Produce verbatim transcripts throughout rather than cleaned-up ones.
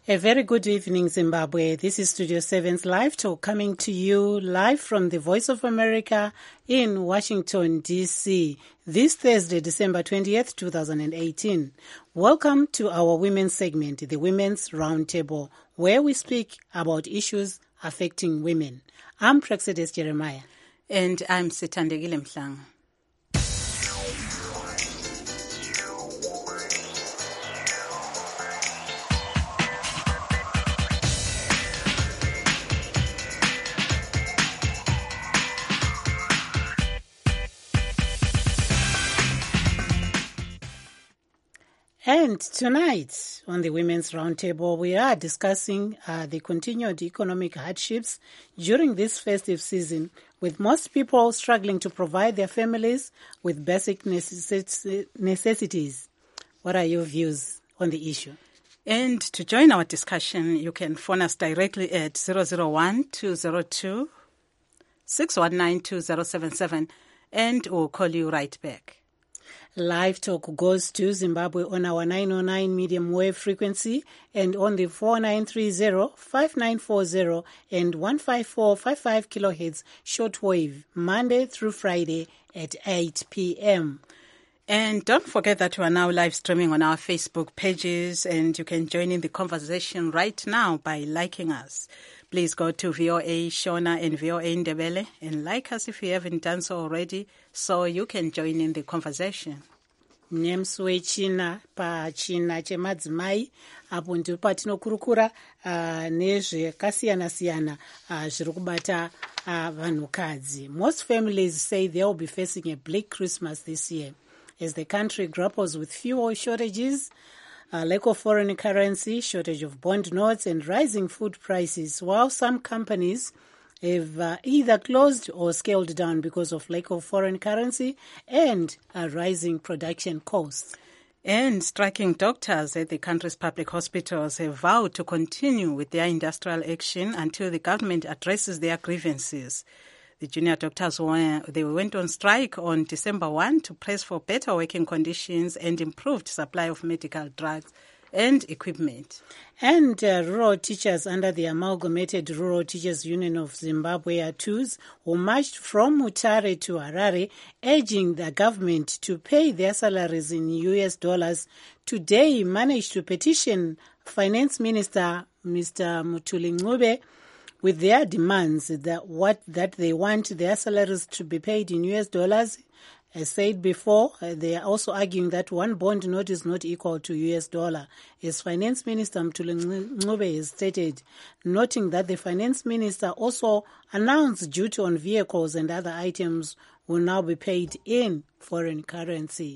A very good evening, Zimbabwe. This is Studio seven's Live Talk coming to you live from the Voice of America in Washington, D C this Thursday, December twentieth, twenty eighteen. Welcome to our women's segment, the Women's Roundtable, where we speak about issues affecting women. I'm Praxedes Jeremiah. And I'm Sithandekile Mhlanga. And tonight on the Women's Roundtable, we are discussing uh, the continued economic hardships during this festive season, with most people struggling to provide their families with basic necess- necessities. What are your views on the issue? And to join our discussion, you can phone us directly at zero zero one, two zero two, six one nine, two zero seven seven, and we'll call you right back. Live Talk goes to Zimbabwe on our nine oh nine medium wave frequency and on the four nine three zero, five nine four zero and one five four five five kilohertz shortwave, Monday through Friday at eight p.m. And don't forget that we are now live streaming on our Facebook pages, and you can join in the conversation right now by liking us. Please go to V O A Shona and V O A Ndebele and like us if you haven't done so already, so you can join in the conversation. Nemswe China pa China chemadzimai apo ndipo patinokurukura uh, nezvakasiyana siyana uh, zviri kubata uh, vanhukadzi. Most families say they will be facing a bleak Christmas this year as the country grapples with fuel shortages, Uh, lack of foreign currency, shortage of bond notes, and rising food prices, while some companies have uh, either closed or scaled down because of lack of foreign currency and uh, rising production costs. And striking doctors at the country's public hospitals have vowed to continue with their industrial action until the government addresses their grievances. The junior doctors were, they went on strike on December first to press for better working conditions and improved supply of medical drugs and equipment. And uh, rural teachers under the Amalgamated Rural Teachers Union of Zimbabwe, A T U Z, who marched from Mutare to Harare, urging the government to pay their salaries in U S dollars, today managed to petition Finance Minister Mister Mutuli Ncube with their demands that what that they want their salaries to be paid in U S dollars. As said before, uh, they are also arguing that one bond note is not equal to U S dollar. As Finance Minister Mthuli Ncube has stated, noting that the Finance Minister also announced duty on vehicles and other items will now be paid in foreign currency.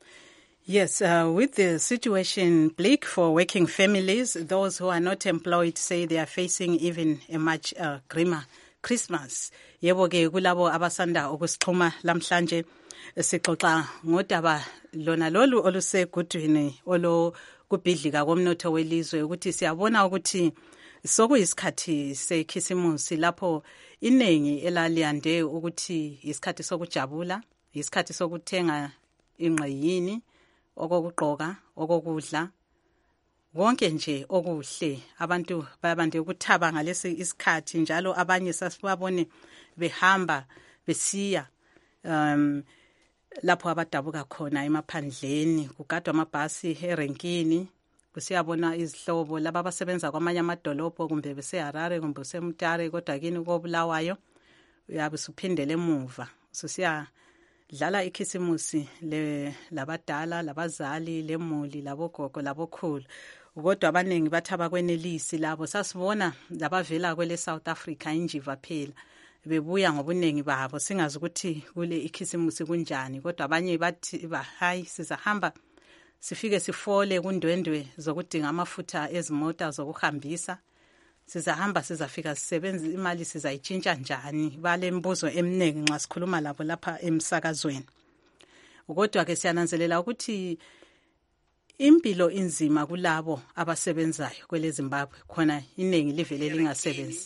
Yes, uh, with the situation bleak for working families, those who are not employed say they are facing even a much uh, grimmer Christmas. Yebo ke kulabo abasanda ukusixhuma lamhlanje sixoxa ngodaba lona lolu olusegudwini olo kubhidlika komnotho welizwe, ukuthi siyabona ukuthi sokuyisikhathi sekhisimusi lapho inengi elaliyande ukuthi isikhathi sokujabula, isikhathi sokuthenga ingqeyini, okokugqoka, okokudla, konke nje okuhle. Abantu bayabande ukuthaba ngalesi isikhathi, njalo abanye sasibabone behamba besiya um lapho abadabuka khona emaphandleni, kugadwa amabhasi erenkini, kusiyabona izihlobo laba abasebenza kwamanye amadolobho, kumbe beseHarare kumbe beseMutare, kodwa kini koBulawayo uyabe usuphindele emuva ususiya dlala ikhisimusi le labadala, labazali, lemuli, labogogo, labokhulu. Kodwa abaningi bathi abakwenelisi labo sasibona labavela kwele South Africa injiva phela bebuya ngobunengi babo, singazi ukuthi kule ikhisimusi kunjani. Kodwa abanye bathi ba hayi sizahamba sifike sifole kundwendwe zokudinga amafutha ezimota zokuhambisa, sizahamba sizafika sisebenza imali sizayitshintsha njani. Bale mbuzo eminingi nxa sikhuluma labo lapha emsakazweni. Kodwa ke siyananzelela ukuthi impilo inzima kulabo abasebenzayo kwele Zimbabwe, khona inengi livele lingasebenzi.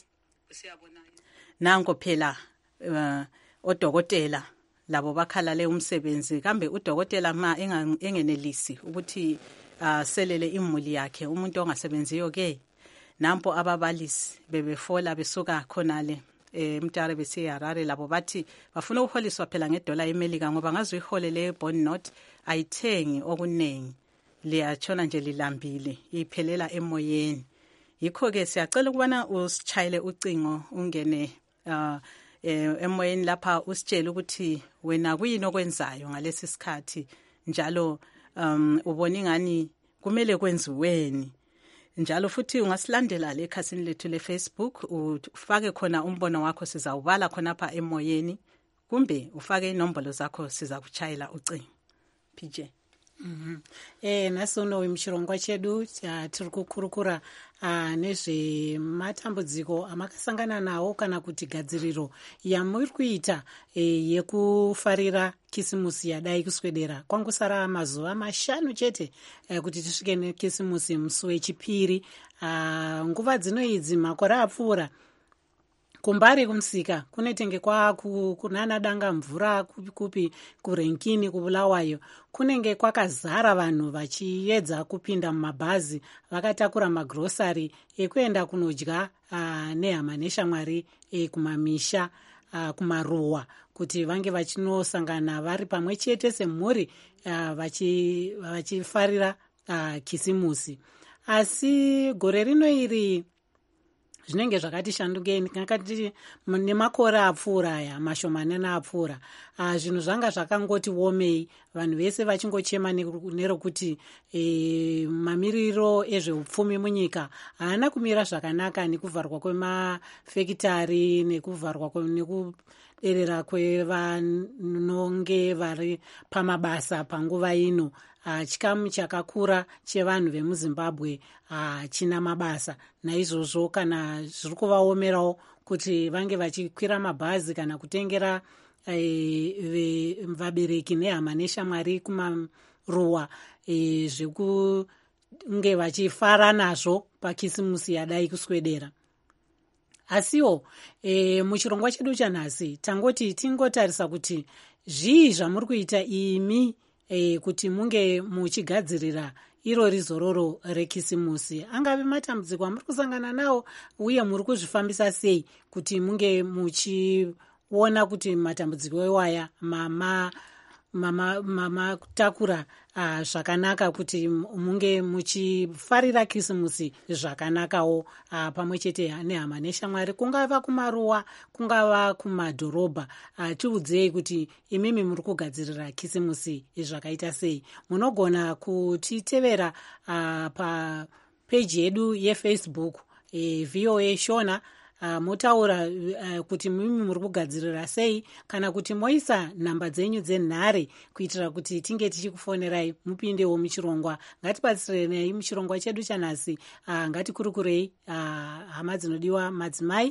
Nango phela uh, odokotela labo bakhalale umsebenzi, kambe udokotela ma engenelisi ukuthi uh, selele imuli yakhe, umuntu ongasebenziyo ke nampo ababalisi bebefola besuka khonale eh Mtare bese Harare labo bathi bafuna ukuholiswa phela ngedola eMelika ngoba ngazo ihole le bond note ayithengi okunengi liyatshona nje lilambile iphelela emoyeni. Yikho ke siyacela ukubana usichayele ucingo ungene uh, emoyeni lapha usitshela ukuthi wena kuyini okwenzayo ngalesi sikhathi njalo um ubona ingani kumele kwenziweni. Njalo futhi ungasilandela le khasini lethu le Facebook ufake khona umbono wakho sizawubala khona apha emoyeni kumbe ufake inombolo zakho siza kuchayela ucingo. P J Mhm. Eh nasono imchirongwa chedu tiri kukurukura uh, nezve matambudziko amakasangana nawo kana kuti gadziriro yamuri kuita eh, yekufarira kisimusi yadai kuswedera kwangusara mazuva mashanu chete eh, kuti tisvike nekisimusi musi wechipiri uh, nguva dzino idzi makore apfuura kumbari kumusika kunotengekwa kunana danga mvura kupi kupi kurenkini kubulawayo kunenge kwakazara vanhu vachiedza kupinda mumabhazi vakatakura magrosari ekuenda kunodya uh, nehama neshamwari e, kumamisha uh, kumaruwa kuti vange vachinosangana vari pamwe chete semhuri uh, vachifarira uh, kisimusi. Asi gore rino iri zvinenge zvakati shandukeni kakati nemakore apfuura aya mashomanana apfuura zvinhu zvanga zvakangoti womei vanhu vese vachingochema nerokuti e, mamiriro ezveupfumi munyika haana kumira zvakanaka nekuvharwa kwemafekitari nekuvharwa nekuderera kwevanonge vari pamabasa panguva ino. Uh, chikamu chakakura chevanhu vemuzimbabwe hachina uh, mabasa naizvozvo kana zviri kuvaomerawo kuti vange vachikwira mabhazi kana kutengera e, vabereki nehama neshamwari kumaruwa e, zvekunge vachifara nazvo pakisimusi yadai kuswedera. Asiwo e, muchirongwa chedu chanhasi tangoti tingotarisa kuti zvii zvamuri kuita imi E, kuti munge muchigadzirira iro rizororo rekisimusi. Angave matambudziko amuri kusangana nawo uye muri kuzvifambisa sei kuti munge muchiona kuti matambudziko iwaya mama mama mama takura uh, zvakanaka kuti munge muchifarira kisimusi zvakanakawo uh, pamwe chete nehama neshamwari kungava kumaruwa kungava kumadhorobha. uh, tiudzei kuti imimi muri kugadzirira kisimusi zvakaita sei. Munogona kutitevera uh, papeji yedu yefacebook e, V O A Shona. Uh, motaura uh, kuti mimi muri kugadzirira sei kana kuti moisa nhamba dzenyu dzenhare kuitira kuti tinge tichikufonerai mupindewo muchirongwa. Ngatibatsirenei muchirongwa chedu chanhasi. uh, ngatikurukurei uh, hama dzinodiwa madzimai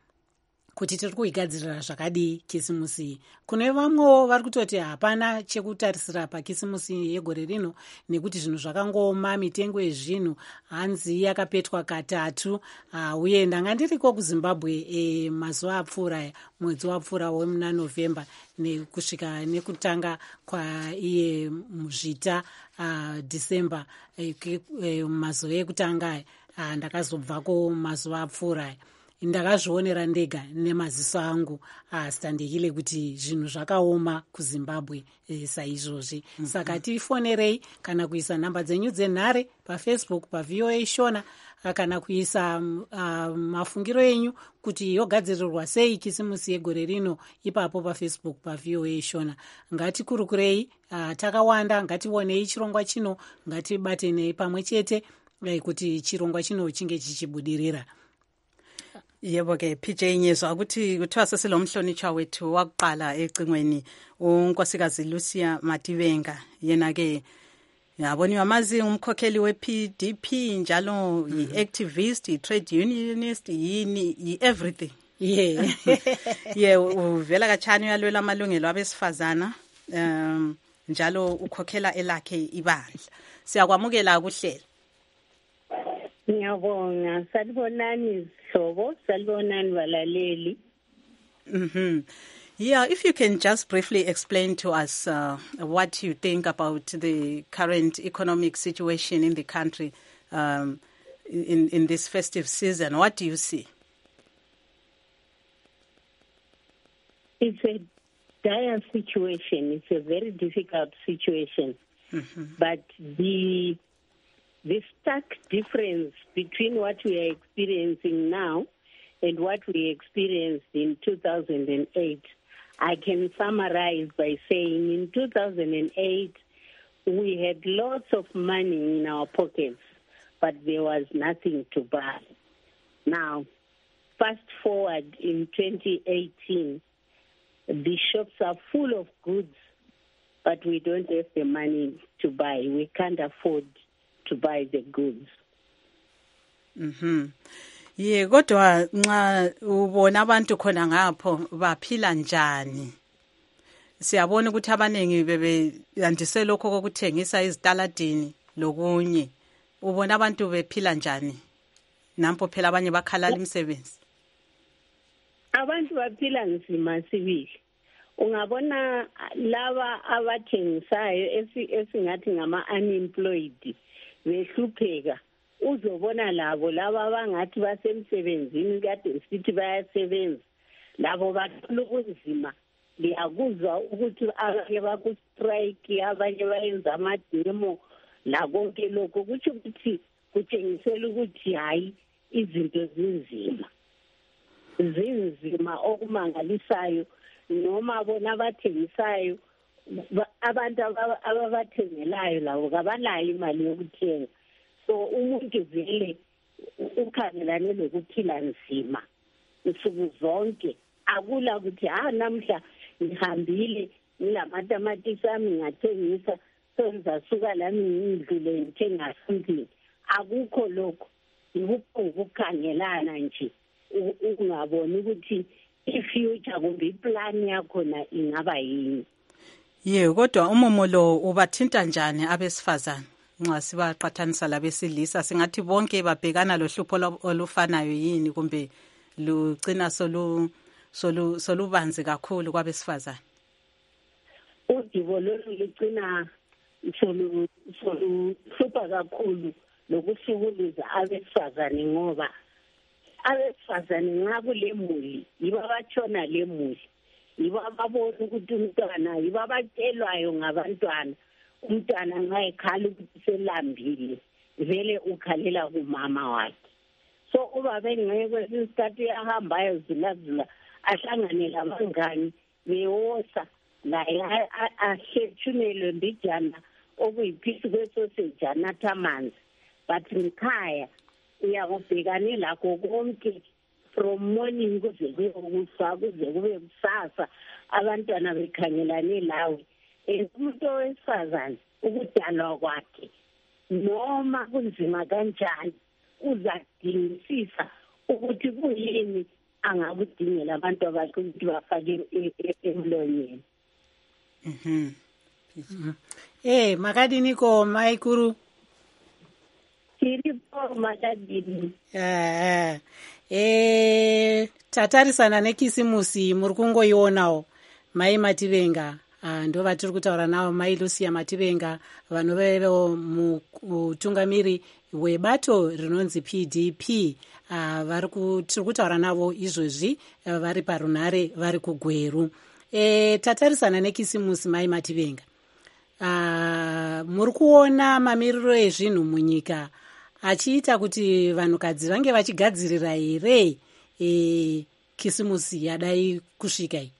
kuti tiri kuigadzirira zvakadii kisimusi. Kune vamwewo vari kutoti hapana chekutarisira pakisimusi yegore rino nekuti zvinhu zvakangoma, mitengo yezvinhu hanzi yakapetwa katatu. uh, uye ndanga ndiriko kuzimbabwe e, mazuva apfuura mwedzi wapfuura wemuna november nekusvika nekutanga kwaiye muzvita uh, december e, e, mazuva ekutanga uh, ndakazobvako mazuva apfuura ndakazvionera ndega nemaziso angu asitandekile kuti zvinhu zvakaoma kuzimbabwe e, saizvozvi. mm -hmm. Saka tifonerei kana kuisa nhamba dzenyu dzenhare pafacebook paV O A Shona kana kuisa uh, mafungiro enyu kuti yogadzirirwa sei kisimusi yegore rino ipapo pafacebook paV O A Shona. Ngatikurukurei uh, takawanda, ngationei chirongwa chino, ngatibatenei pamwe chete eh, kuti chirongwa chino chinge chichibudirira. Yebo ke P J nyezwa ukuthi kuthiwa sesilomhlonitshwa wethu wakuqala ecingweni unkosikazi Lucia Mativenga. Yena ke yaboniwa mazi umkhokheli we-P D P njalo yi-activist, yi-trade unionist, yini yi-everything. Yeah. Yeah, uvela kachani uyalwela amalungelo abesifazana um njalo ukhokhela elakhe ibandla. Siyakwamukela kuhlelo. Ngiyabonga, salibonani Sobo, salibonani balaleli. Mhm. Yeah, if you can just briefly explain to us uh, what you think about the current economic situation in the country, um, in, in this festive season. What do you see? It's a dire situation. It's a very difficult situation. Mm-hmm. But the the stark difference between what we are experiencing now and what we experienced in two thousand eight, I can summarize by saying in two thousand eight, we had lots of money in our pockets, but there was nothing to buy. Now, fast forward in twenty eighteen, the shops are full of goods, but we don't have the money to buy. We can't afford to buy the goods. Mhm. Ye kodwa nxa ubona abantu khona ngapho baphila njani? Siyabona ukuthi abanengi bebe yandise lokho kokuthengisa izitaladini lokunye. Ubona abantu bephila njani? Nampo phela abanye bakhalala imisebenzi. Abantu baphila nzima sibili. Ungabona laba abathengisayo esingathi ngama unemployed behlupheka. Uzobona labo laba abangathi basemsebenzini kade sithi bayasebenza. Labo bathola ubunzima. Liyakuzwa ukuthi abanye bakustrike, abanye bayenza amademo la konke lokho kuthi ukuthi kutshengisela ukuthi hayi izinto zinzima. Zinzima okumangalisayo noma bona abathengisayo abantu ababathengelayo labo kabanayo imali yokuthenga. So umuntu vele ukhangelane lokuphila nzima insuku zonke. Akula ukuthi ah namhla ngihambile ngilamatamati ami ngathengisa so ngizasuka lami ngidlule ngithenga something. Akukho lokho. Ukukhangelana nje ungaboni ukuthi ifuture kumbe iplan yakhona ingaba yini. Ye kodwa umumo lo ubathinta njani abesifazana nxa sibaqathanisa labesilisa? Singathi bonke babhekana lohlupho olufanayo yini kumbe lucina solu solu solubanzi kakhulu kwabesifazana? Udibo lolu lucina solu solu hlupha kakhulu lokuhlukuluza abesifazane ngoba abesifazane nxa kule muli yibo abatshona le muli, yibo ababona ukuthi umntwana, yibo abatshelwayo ngabantwana. Umntwana nxa ekhala ukuthi selambile vele ukhalela kumama wakhe. So ubaba engeke kwesinye isikhathi uyahambayo zilazula ahlangane labangani bewosa naye ahlethunelwe mbijana okuyiphisi kwesoseji anatha amanzi. But ngikhaya uyakubhekane lakho konke from morning kuze kube kusa kuze kube kusasa abantwana bekhangelane lawe. Umuntu wesifazane ukudalwa kwakhe noma kunzima kanjani uzadingisisa ukuthi kuyini angakudingela abantu abakhe ukuthi bafake emlonyeni. Mhm. Eh makadini ko maikuru Tiripo makadini. Eh eh tatarisana nekisimusi muri kungoionawo mai Mativenga. Ah, ndo vatiri kutaura navo mai Lucia Mativenga vanovevo mutungamiri webato rinonzi P D P. Ah, vari tiri kutaura navo izvozvi vari parunhare vari kuGweru. E, tatarisana nekisimusi mai Mativenga. Ah, muri kuona mamiriro ezvinhu munyika achiita kuti vanhukadzi vange vachigadzirira here e, kisimusi yadai kusvika iyi?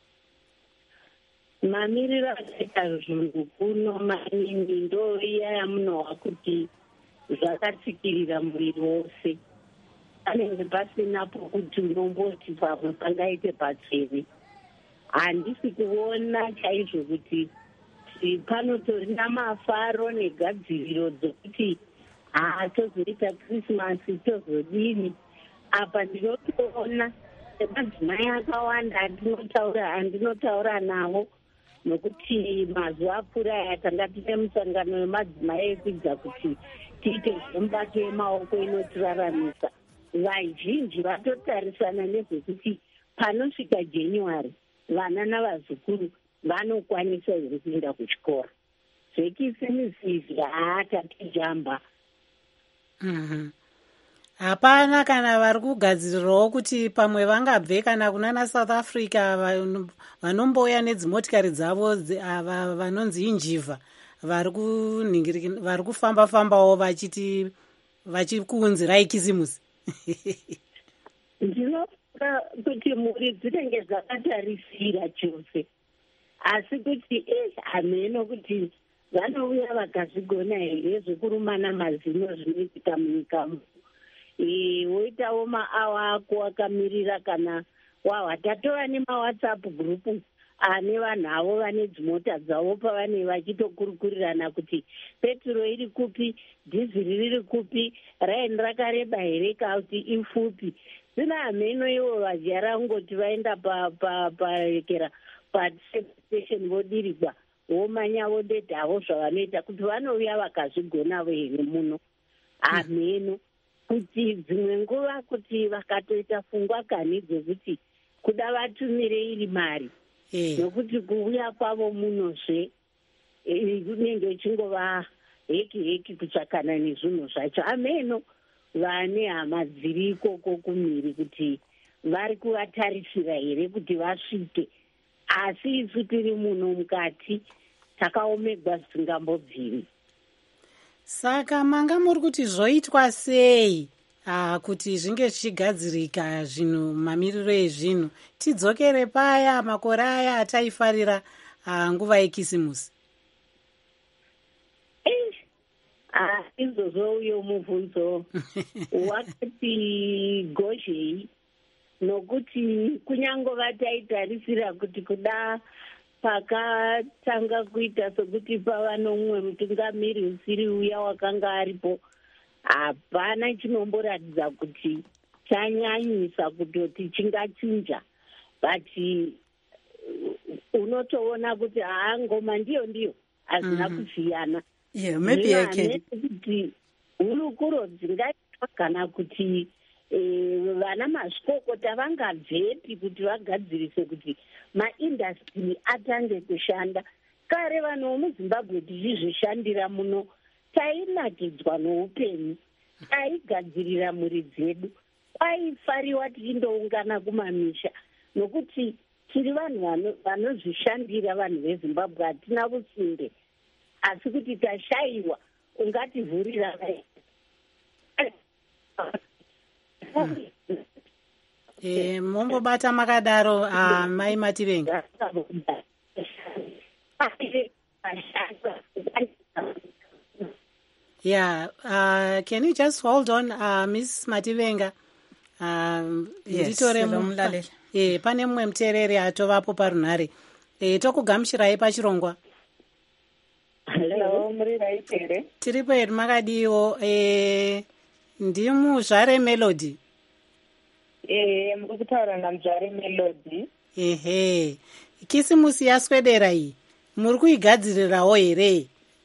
Mamiriro akaita zvinhu kuno maningi ndo iya yamunohwa kuti zvakatsikirira muviri wose. Panenge pasinapo kuti unomboti pamwe pangaite patsvene. Handisi kuona chaizvo kuti panotori namafaro negadziriro dzokuti haa tozoita Krismasi tozodini. Apa ndinotoona madzimai akawanda andinotaura andinotaura navo nokuti mazuva apfuura tanga tine musangano wemadzimai ekuidza kuti tiite zvemubato yemaoko inotiraramisa. Vazhinji vatotarisana nezvekuti panosvika January vana navazukuru vanokwanisa here kuenda kuchikora. Zvekisimusi izvi haa tatijamba. Mhm. hapana kana vari kugadzirirawo kuti pamwe vangabve kana kunana South Africa vanombouya nedzimotikari dzavo ava vanonzi injivha vari kunhingirika vari kufamba fambawo vachiti vachikuunzirai kisimusi. Ndinofunga kuti muri dzinenge dzakatarisira chose, asi kuti hameno kuti vanouya vakazvigona here zvekurumana mazino zvinoitika munyika muno. Woitawo maawa ako akamirira kana wawa tatova nemawhatsapp group ane vanhu avo vane dzimota dzavo pavane vachitokurukurirana kuti petro iri kupi, dhiziri riri kupi, raini rakareba here kana kuti ipfupi. Zvino hameno ivo vajara kungoti vaenda parekera pastation vodirigwa vomanya vodedhavo zvavanoita kuti vanouya vakazvigonavo here muno. Hameno kuti dzimwe nguva kuti vakatoita pfungwa kani dzokuti kuda vatumire iri mari nokuti kuuya kwavo munozve kunenge chingova heki heki kutsvakana nezvinhu zvacho. Hameno vane hama dziri ikoko kumhiri kuti vari kuvatarisira here kuti vasvike, asi isu tiri muno mukati takaomegwa zvisingambobviri. Saka manga muri kuti zvoitwa sei ah, kuti zvinge zvichigadzirika zvinhu mamiriro ezvinhu tidzokere paya makore aya ataifarira ah, nguva yekisimusi? Ah, izvozvo uyo mubvunzo wakati gozhei, nokuti kunyange vataitarisira kuti kuda pakatanga kuita sokuti pava nomumwe mutungamiri usiri uya wakanga aripo, hapana chinomboratidza kuti chanyanyisa kutoti chingachinja, but unotoona kuti haa ngoma ndiyo ndiyo hazina kusiyana. Yeah, maybe I can. Kuti hurukuro dzingaitwa kana kuti vana mazvikokota vangabvepi kuti vagadzirise kuti maindastry atange kushanda. Kare vanhu vemuZimbabwe tichizvishandira muno tainatidzwa noupenyu, taigadzirira mhuri dzedu, kwaifariwa tichindoungana kumamisha, nokuti tiri vanhu vanozvishandira vanhu veZimbabwe, hatina businde. Asi kuti tashayiwa ungativhurira Eh, mombobata makadaro ah, mai Mativenga. Yeah, uh, can you just hold on, uh, Miss Mativenga? Um, yes, eh, pane mumwe muteereri atovapo parunhare. Eh, tokugamuchirai pachirongwa. Hello, muri right here. Tiripo hedu makadiwo. Eh, ndimu Zvare Melody. Eh, muri kutaura naMzvare Melody. Ehe. Kisimusi yaswedera iyi. Muri kuigadzirirawo here?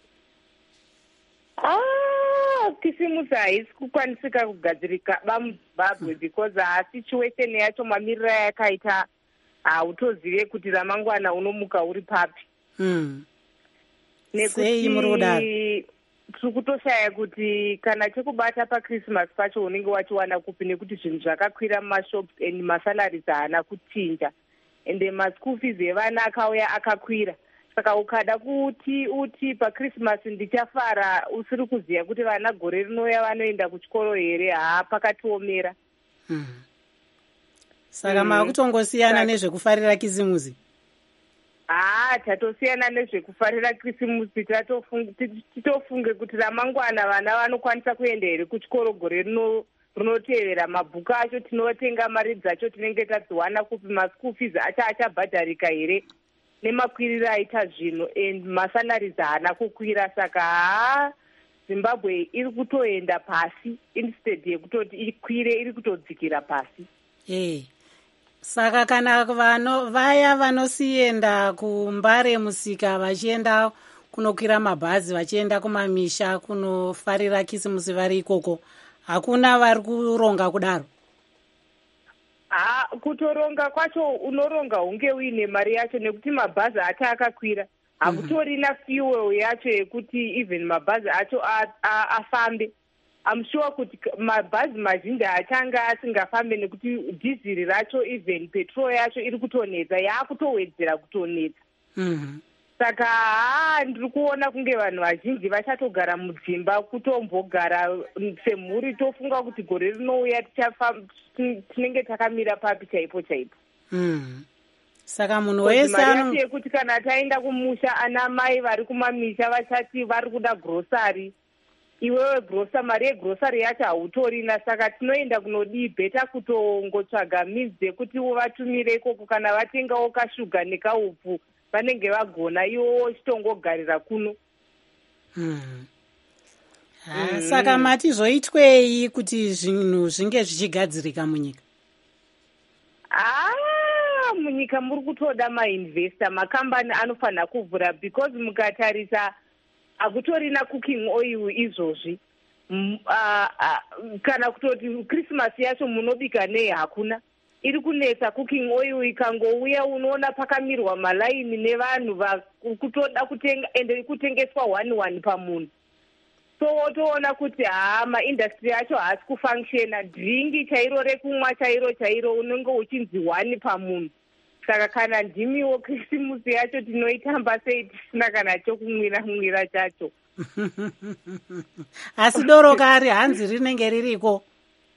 Ah, kisimusi haisi kukwanisika kugadzirika bamuZimbabwe because a situation yacho mamiriro yakaita hautozive kuti ramangwana unomuka uri papi. Mm. Nekuti tiri kutoshaya kuti kana chekubata paChristmas pacho unenge wachiwana kupi, nekuti zvinhu zvakakwira mumashops and masalaries haana kuchinja, ende maschool fees evana akauya akakwira. Saka ukada kuti uti paChristmas ndichafara usiri kuziva kuti vana gore rinouya vanoenda kuchikoro here, haa pakatiomera. Mm. Saka mm. makutongosiyana nezvekufarira kisimusi? haa tatosiyana nezvekufarira krisimusi. Titofunge kuti ramangwana vana vanokwanisa kuenda here kuchikoro gore rinotevera. Mabhuku acho tinotenga, mari dzacho tinenge tadziwana kupi, maschool fees acho achabhadharika here nemakwiriro aita zvinhu, and masalaries haana kukwira. Saka haa Zimbabwe iri kutoenda pasi instead yekutoti ikwire, iri kutodzikira pasi. Eh. Saka kana vano vaya vanosienda kuMbare musika vachienda kunokwira mabhazi vachienda kumamisha kunofarira kisimusi vari ikoko, hakuna vari kuronga kudaro? Ha, kutoronga kwacho unoronga hunge uine mari yacho, nekuti mabhazi acho akakwira. Hakutorina fuel yacho yekuti even mabhazi acho afambe. I'm sure kuti mabhazi mazhinji achanga asingafambe nekuti dhiziri racho even petrol yacho iri kutonetsa yaakutowedzera kutonetsa. Mhm. Saka haa ndiri kuona kunge vanhu vazhinji vachatogara mudzimba kutombogara semhuri tofunga kuti gore rinouya tinenge takamira papi chaipo chaipo. Mhm. Saka munhu wese ano yekuti kana taenda kumusha ana mai vari kumamisha vachati vari kuda grocery, iwewe grocery mari yegrocery yacho hautorina, saka tinoenda kunodii bheta kutongotsvaga means dzekuti uvatumire ikoko kana vatengawo kashuga nekaupfu vanenge vagona iwowo chitongogarira kuno. Mhm. Ah, saka mati zvoitwei kuti zvinhu zvinge zvichigadzirika munyika? Ah, munyika muri kutoda mainvesta, makambani anofanira kuvhura because mukatarisa akutorina cooking oil izvozvi. Uh, uh, kana kutoti Christmas yacho munobika nei hakuna. Iri kunetsa cooking oil ikangouya unoona pakamirwa malaini nevanhu kutoda kutenga ende kutengeswa one one pamunhu. So wotoona kuti haa maindastry yacho haasi kufunctiona, dringi chairo rekumwa chairo chairo unenge uchinzi one pamunhu. Saka kana ndimiwo Christmas yacho tinoitamba sei tisina kana chokumwira mwira chacho. Asi doro kari hanzi rinenge ririko.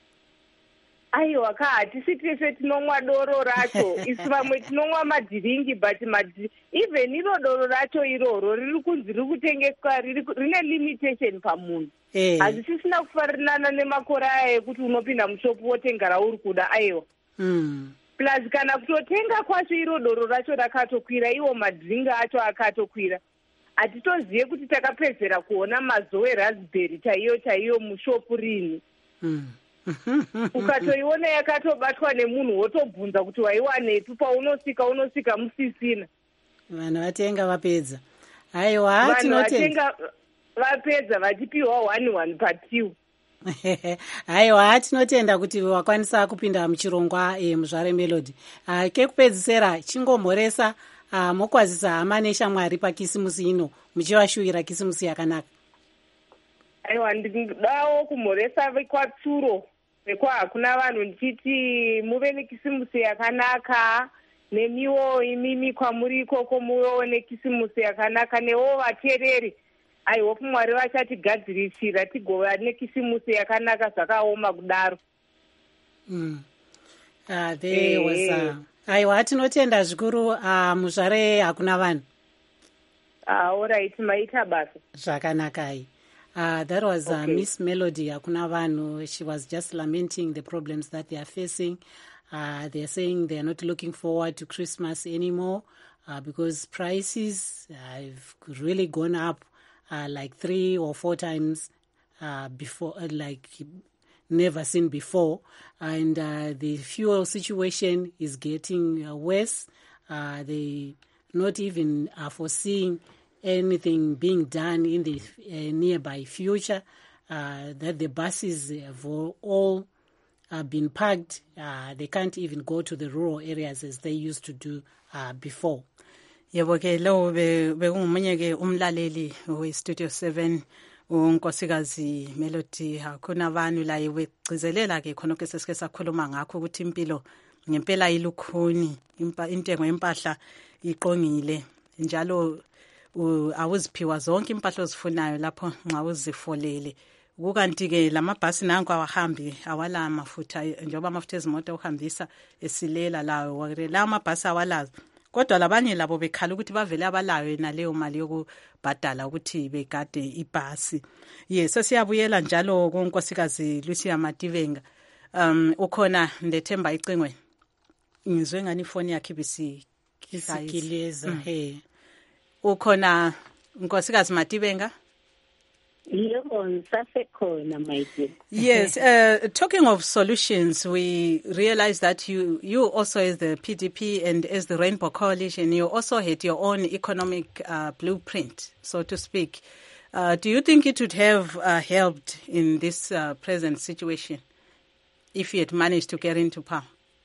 Aiwa ka hatisi tese tinomwa doro racho, isi vamwe tinomwa madhiringi but mad even iro doro racho iroro riri kunzi riri kutengeswa rine limitation pamunhu. Eh. Hazisisina kufarinana nemakore aya ekuti unopinda mushopu wotenga rauri kuda aiwa. Mm. Plus kana kutotenga kwacho iro doro racho rakatokwira iwo madhiringi acho akatokwira. Hatitoziye kuti takapedzera kuona mazowe raspberry chaiyo chaiyo mushopu rini. Mm. Ukatoiona yakatobatwa nemunhu wotobvunza kuti waiwanepi, paunosika unosika musisina. Vanhu vatenga vapedza. Aiwa tinotenda. Vapedza vachipiwa one one patiu. Aiwa tinotenda kuti wakwanisa kupinda muchirongwa eh, muzvare Melody. Uh, kekupedzisira chingomhoresa uh, mokwazisa hama neshamwari pakisimusi ino muchivashuvira kisimusi yakanaka. Aiwa ndinodawo kumhoresa vekwatsuro vekwa hakuna vanhu ndichiti muve nekisimusi yakanaka, nemiwo imimi kwamuri ikoko muvewo nekisimusi yakanaka, newo vateereri I hope Mwari vachatigadzirira tigova nekisimusi yakanaka zvakaoma kudaro. Mm. Ah, there was uh, aiwa tinotenda zvikuru uh, muzvare hakuna vanhu. Ah, all right, maita basa. Zvakanakai. Uh, that was uh, Okay. Miss Melody Hakuna Vanhu. She was just lamenting the problems that they are facing. Uh, they are saying they are not looking forward to Christmas anymore uh, because prices have really gone up uh, like three or four times uh, before, uh, like never seen before. And uh, the fuel situation is getting uh, worse. Uh, they not even are foreseeing anything being done in the uh, nearby future, uh, that the buses have all uh, been parked. Uh, they can't even go to the rural areas as they used to do uh, before. Yebo ke lo bekungumunye ke umlaleli we Studio seven unkosikazi Melody Hakuna Vanhu la yegcizelela ke khona ke sesike sakhuluma ngakho ukuthi impilo ngempela ilukhuni, intengo yempahla iqongile njalo awuziphiwa zonke impahla ozifunayo lapho nxa uzifolele. Kukanti ke lamabhasi nanku awahambi awala mafutha njengoba amafutha ezimoto uhambisa esilela lawo la mabhasi awalazo. Kodwa labanye labo bekhala ukuthi bavele abalayo naleyo mali yokubhadala ukuthi begade ibhasi. Yes, sesiyabuyela njalo kunkosikazi Lucia Mativenga. Um ukhona ndethemba icingwe. Ngizwe ngani phone yakhe bisi Isikileza hey. Ukhona nkosikazi Mativenga? Yes, uh, talking of solutions, we realize that you, you also as the P D P and as the Rainbow Coalition, you also had your own economic uh, blueprint, so to speak. Uh, do you think it would have uh, helped in this uh, present situation if you had managed to get into power?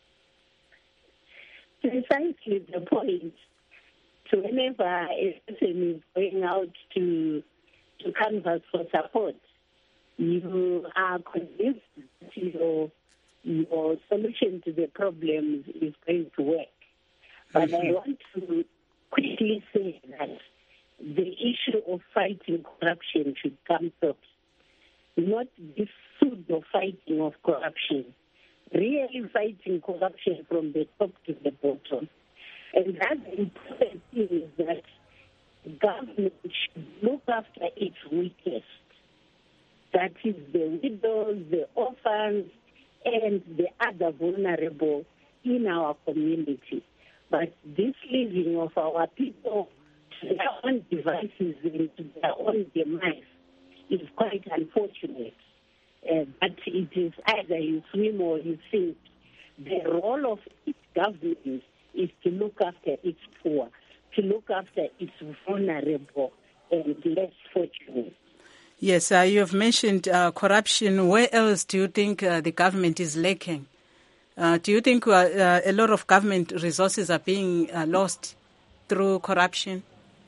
Precisely the point. So whenever a person is going out to to canvass for support, you are convinced that your, your solution to the problems is going to work. But mm-hmm. I want to quickly say that the issue of fighting corruption should come first, not this pseudo fighting of corruption, really fighting corruption from the top to the bottom. And that important thing is that government should look after its weakest. That is the widows, the orphans, and the other vulnerable in our community. But this leaving of our people to their own devices and to their own demise is quite unfortunate. Uh, but it is either you swim or you sink. The role of each government is to look after its poor, to look after its vulnerable and less fortunate. Yes, uh, you have mentioned uh, corruption. Where else do you think uh, the government is lacking? Uh, do you think uh, uh, a lot of government resources are being uh, lost through corruption?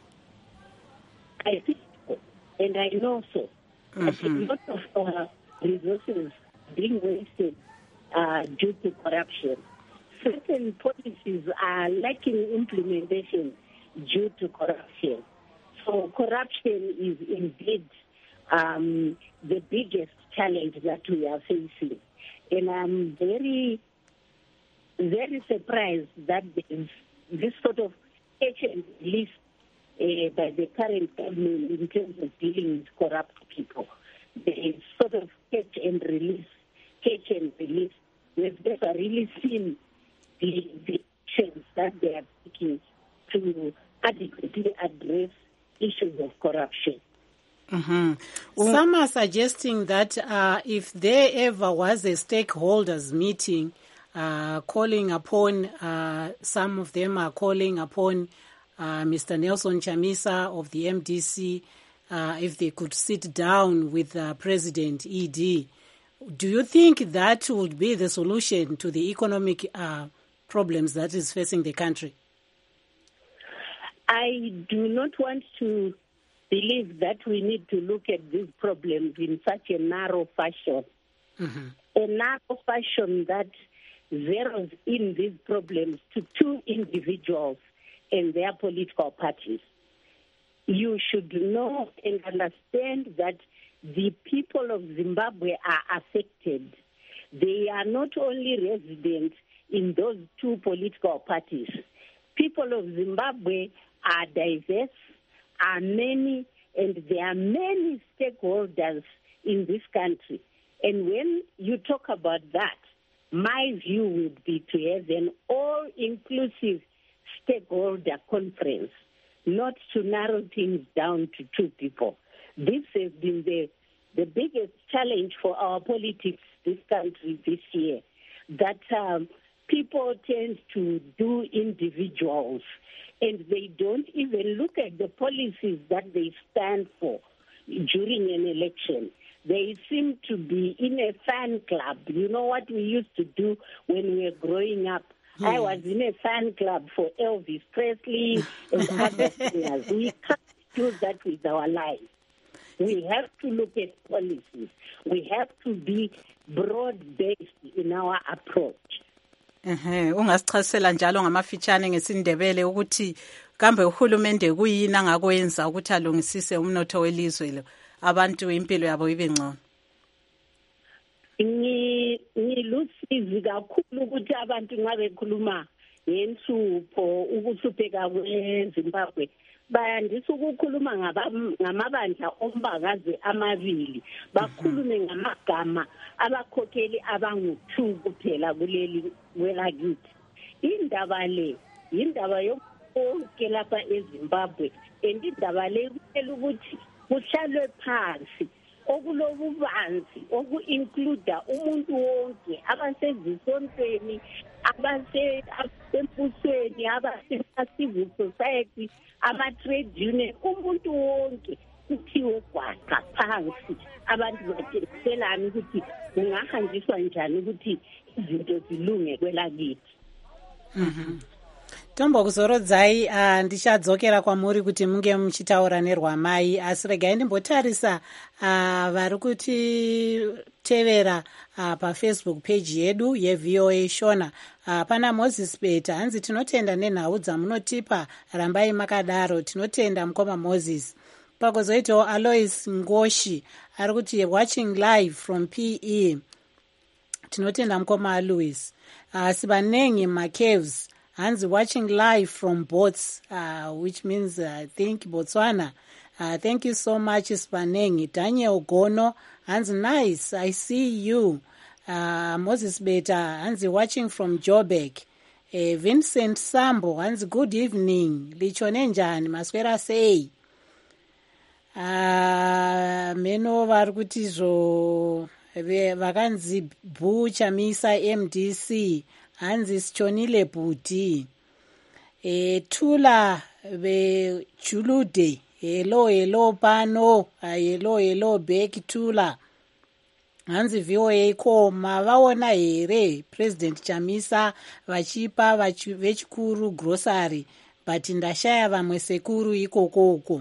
I think so, and I know so. Mm-hmm. I think a lot of uh, resources being wasted uh, due to corruption. Certain policies are lacking implementation due to corruption. So corruption is indeed um, the biggest challenge that we are facing. And I'm very, very surprised that there is this sort of catch and release uh, by the current government in terms of dealing with corrupt people. There is sort of catch and release, catch and release. We've never really seen the, the actions that they are taking to adequately address issues of corruption. Mm-hmm. Well, some are suggesting that uh, if there ever was a stakeholders meeting, uh, calling upon, uh, some of them are calling upon uh, Mister Nelson Chamisa of the M D C, uh, if they could sit down with uh, President E D. Do you think that would be the solution to the economic uh, problems that is facing the country? I do not want to believe that we need to look at these problems in such a narrow fashion. Mm-hmm. A narrow fashion that zeroes in these problems to two individuals and their political parties. You should know and understand that the people of Zimbabwe are affected. They are not only resident in those two political parties. People of Zimbabwe are diverse, are many, and there are many stakeholders in this country. And when you talk about that, my view would be to have an all-inclusive stakeholder conference, not to narrow things down to two people. This has been the, the biggest challenge for our politics this country this year, that um, people tend to do individuals, and they don't even look at the policies that they stand for during an election. They seem to be in a fan club. You know what we used to do when we were growing up? Hmm. I was in a fan club for Elvis Presley and other singers. We can't do that with our lives. We have to look at policies. We have to be broad-based in our approach. Ehe, ungasichasela njalo ngamafitshane ngesindebele ukuthi kambe uhulumende kuyini angakwenza ukuthi alungisise umnotho welizwe lo abantu impilo yabo ibe ngcono. Ngilusizi kakhulu ukuthi abantu nxa bekhuluma ngensupho ukuhlupheka kweZimbabwe bayandisa ukukhuluma ngamabandla ombakazi amabili, bakhulume ngamagama abakhokheli abangu-two kuphela kuleli kwelakithi. Indaba le yindaba yonke lapha eZimbabwe, and indaba le kumele ukuthi kuhlalwe phansi okulobubanzi oku-includa umuntu wonke, abasezisontweni, abasembusweni, abase-civil society, ama-trade union, umuntu wonke kuthiwe gwaqa phansi. Abantu batshelani ukuthi kungahanjiswa njani ukuthi izinto zilunge kwelakithi. Mhm. tombokuzorodzai uh, ndichadzokera kwamuri kuti munge muchitaura nerwamai, asi regai ndimbotarisa uh, vari kutitevera uh, pafacebook page yedu yeV O A Shona. Uh, pana Moses Beta hanzi tinotenda nenhau dzamunotipa, rambai makadaro, tinotenda mukoma Moses. Pakozoitawo Alois Ngoshi ari kuti watching live from P E, tinotenda mukoma Alois. Uh, Sibanengi Macaves hanzi watching live from Bots, uh, which means uh, I think Botswana. Uh, thank you so much Sibanengi. Daniel Gono hanzi nice, I see you. Uh, Moses Beta hanzi watching from Joburg. Uh, Vincent Sambo hanzi good evening, lichone njani, maswera sei. Uh, meno vari kuti zvo vakanzi Bhu Chamisa M D C hanzi sichonile bhuti. E, Tula vejulude hello hello pano, uh, hello hello back Tula hanzi V O A ko mavaona here President Chamisa vachipa vechikuru grocery but ndashaya vamwe sekuru ikokoko.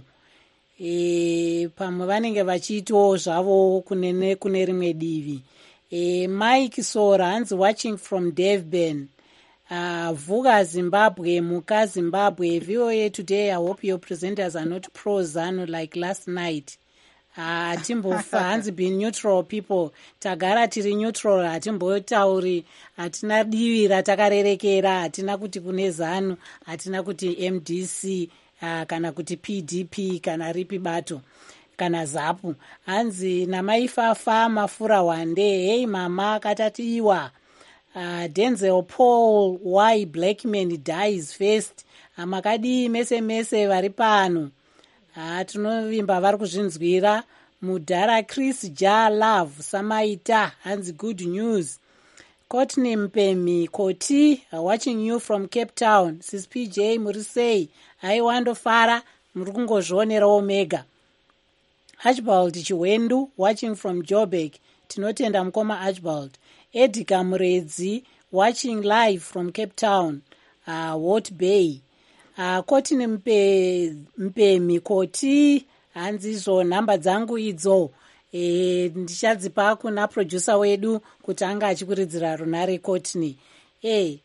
E, pamwe vanenge vachiitawo zvavo kune kune rimwe divi. E, Mike Sora hanzi watching from Devben. Uh, Vuga Zimbabwe, Muka Zimbabwe. V O A today, I hope your presenters are not pro-Zanu like last night. Uh, Timbofa hanzi be neutral people. Tagara tiri neutral, atimbotauri, atina divi ratakarerekera, atina kuti kune Zanu, atina kuti M D C, uh, kana kuti P D P, kana ripi bato, kana zapu. Hanzi namaifafa mafura wande, hey mama katatiwa. Uh, Denzel Paul, why black man dies first. Uh, makadi mese mese vari pano. Uh, tunovimba vari kuzvinzwira. Mudhara Chris Ja Love Samaita hanzi good news. Courtney Mpemi Koti, uh, watching you from Cape Town. Sis P J Murisei aiwandofara muri kungozvionera Omega. Archibald Chiwendu watching from Joburg. Tinotenda mukoma Archibald. Edgar Muredzi watching live from Cape Town, uh, Walt Bay. Uh, Koti mpe mpe mikoti hanzi zo namba dzangu idzo. E, ndichadzipa kuna producer wedu kuti anga achikuridzira runare Kotini. Eh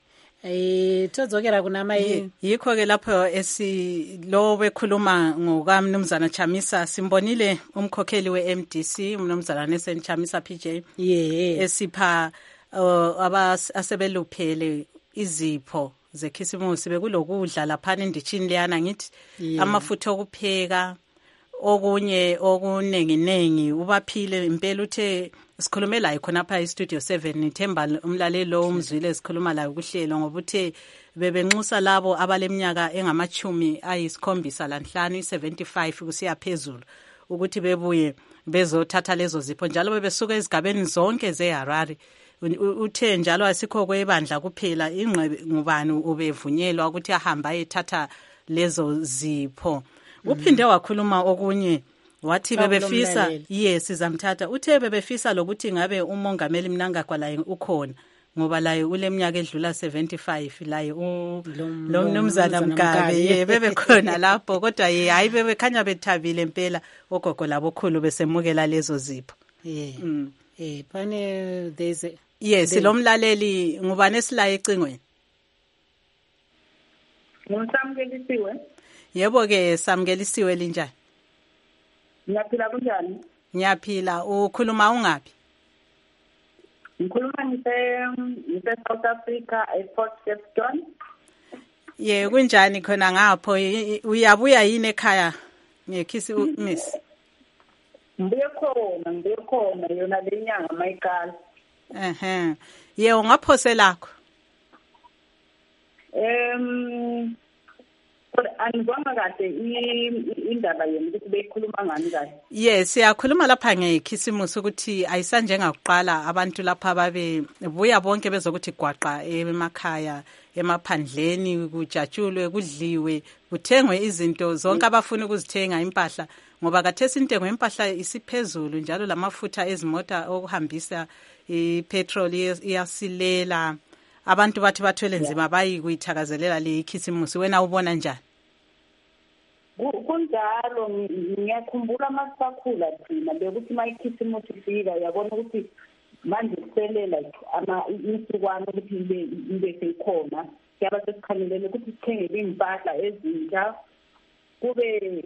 Eh todzokera kuna mai yikho ke lapho esi lo bekhuluma ngokamnumzana Chamisa simbonile umkhokheli we-M D C umnumzana Nesen Chamisa P J yeah esipha uh, abasebeluphele izipho zekhisimusi bekulokudla lapha enditshini leyana ngithi yeah. Amafutha okupheka okunye okunengi nengi ubaphile impela uthe sikhulume la khona pha e-studio seven nithemba umlalelo umzwile sikhuluma la ukuhlelo ngoba uthe bebenxusa labo abaleminyaka engamachumi ayisikhombisa lanhlanu seventy-five kusiya phezulu ukuthi bebuye bezothatha lezo zipho njalo bebesuka ezigabeni zonke zeHarare. Uthe njalo asikho kwebandla kuphela ingqebe ngubani ubevunyelwa ukuthi ahamba ethatha lezo zipho. Uphinde wakhuluma okunye wathi bebefisa yes sizamthatha uthe bebefisa lokuthi ngabe umongameli Mnangagwa la ukhona ngoba la uleminyaka edlula seventy-five la lo mnumzana Mgabe ye bebekhona lapho kodwa ye hayi bebekhanya bethabile impela ogogo labokhulu besemukela lezo zipho. Yeah mm. Eh pane there's a yes lo mlaleli ngubani esilaye ecingweni ngosamkelisiwe yebo ke samkelisiwe linjani Ngiyaphila kunjani? Ngiyaphila. Ukhuluma ungaphi? Ngikhuluma ngise ngise South Africa ePort Shepstone. Ye kunjani khona ngapho uyabuya yini ekhaya ngekhisi miss? Ngibuye khona ngibuye khona yona lenyanga mayikala. Ehhe. Ye ungaphoselakho? Em anibonga kahle indaba yenu ukuthi beyikhuluma ngani kahle. Yes siyakhuluma lapha ngekhisimusi ukuthi ayisanjengakuqala abantu lapha babe buya bonke bezokuthi gwaqa emakhaya emaphandleni kujatshulwe kudliwe kuthengwe izinto zonke abafuna ukuzithenga impahla ngoba kathesi intengo yempahla isiphezulu njalo lamafutha ezimota okuhambisa ipetrol iyasilela abantu bathi bathwele nzima bayi kuyithakazelela le ikhisimusi. Wena ubona njani? Kunjalo, ngiyakhumbula masisakhula thina bekuthi uma ikhisimusi ifika yabona ukuthi manje kuselela ama insukwana ukuthi ibe ibe seyikhona, siyaba sesikhangelele ukuthi sithenge impahla ezintsha, kube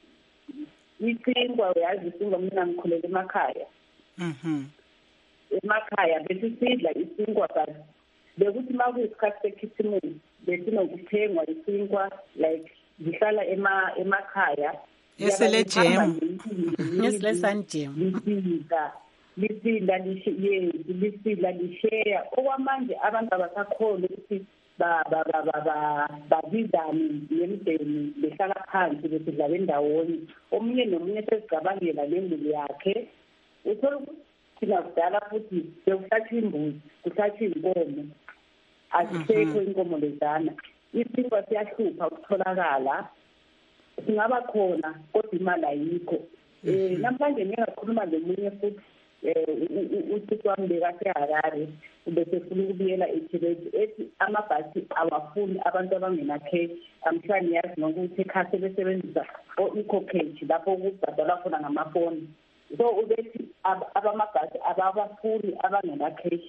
ithengwa yazi isinkwa. Mina ngikhulela emakhaya. Mhm. Emakhaya bese sidla isinkwa kahle. Bekuthi makuyisikhathi sekhisimusi besinokuthengwa isinkwa like ngihlala ema emakhaya. Esele jam. Nesile sanjem. Lisida, lisida lishiye, lisida lishare. Okwamanje abantu abasakhona ukuthi ba ba ba ba babizane nemndeni behlala phansi besidla bendawonye. Omunye nomunye sesicabangela lendlu yakhe. Uthola thina kudala futhi bekuhlatshwa imbuzi, kuhlatshwa inkomo. Asisekho inkomo lezana. Isinkwa siyahlupha ukutholakala. Singaba khona kodwa imali ayikho. Eh namhlanje ngingakhuluma lomunye futhi eh uthi wami bekaseHarare bese ufuna ukubuyela eThekwini ethi amabhasi awafuni abantu abangena cash. Amhlanje yazi nokuthi ekhase besebenzisa o-eco-cash lapho kubhadalwa khona ngamafoni. So ubethi abamabhasi ababafuni abangena cash.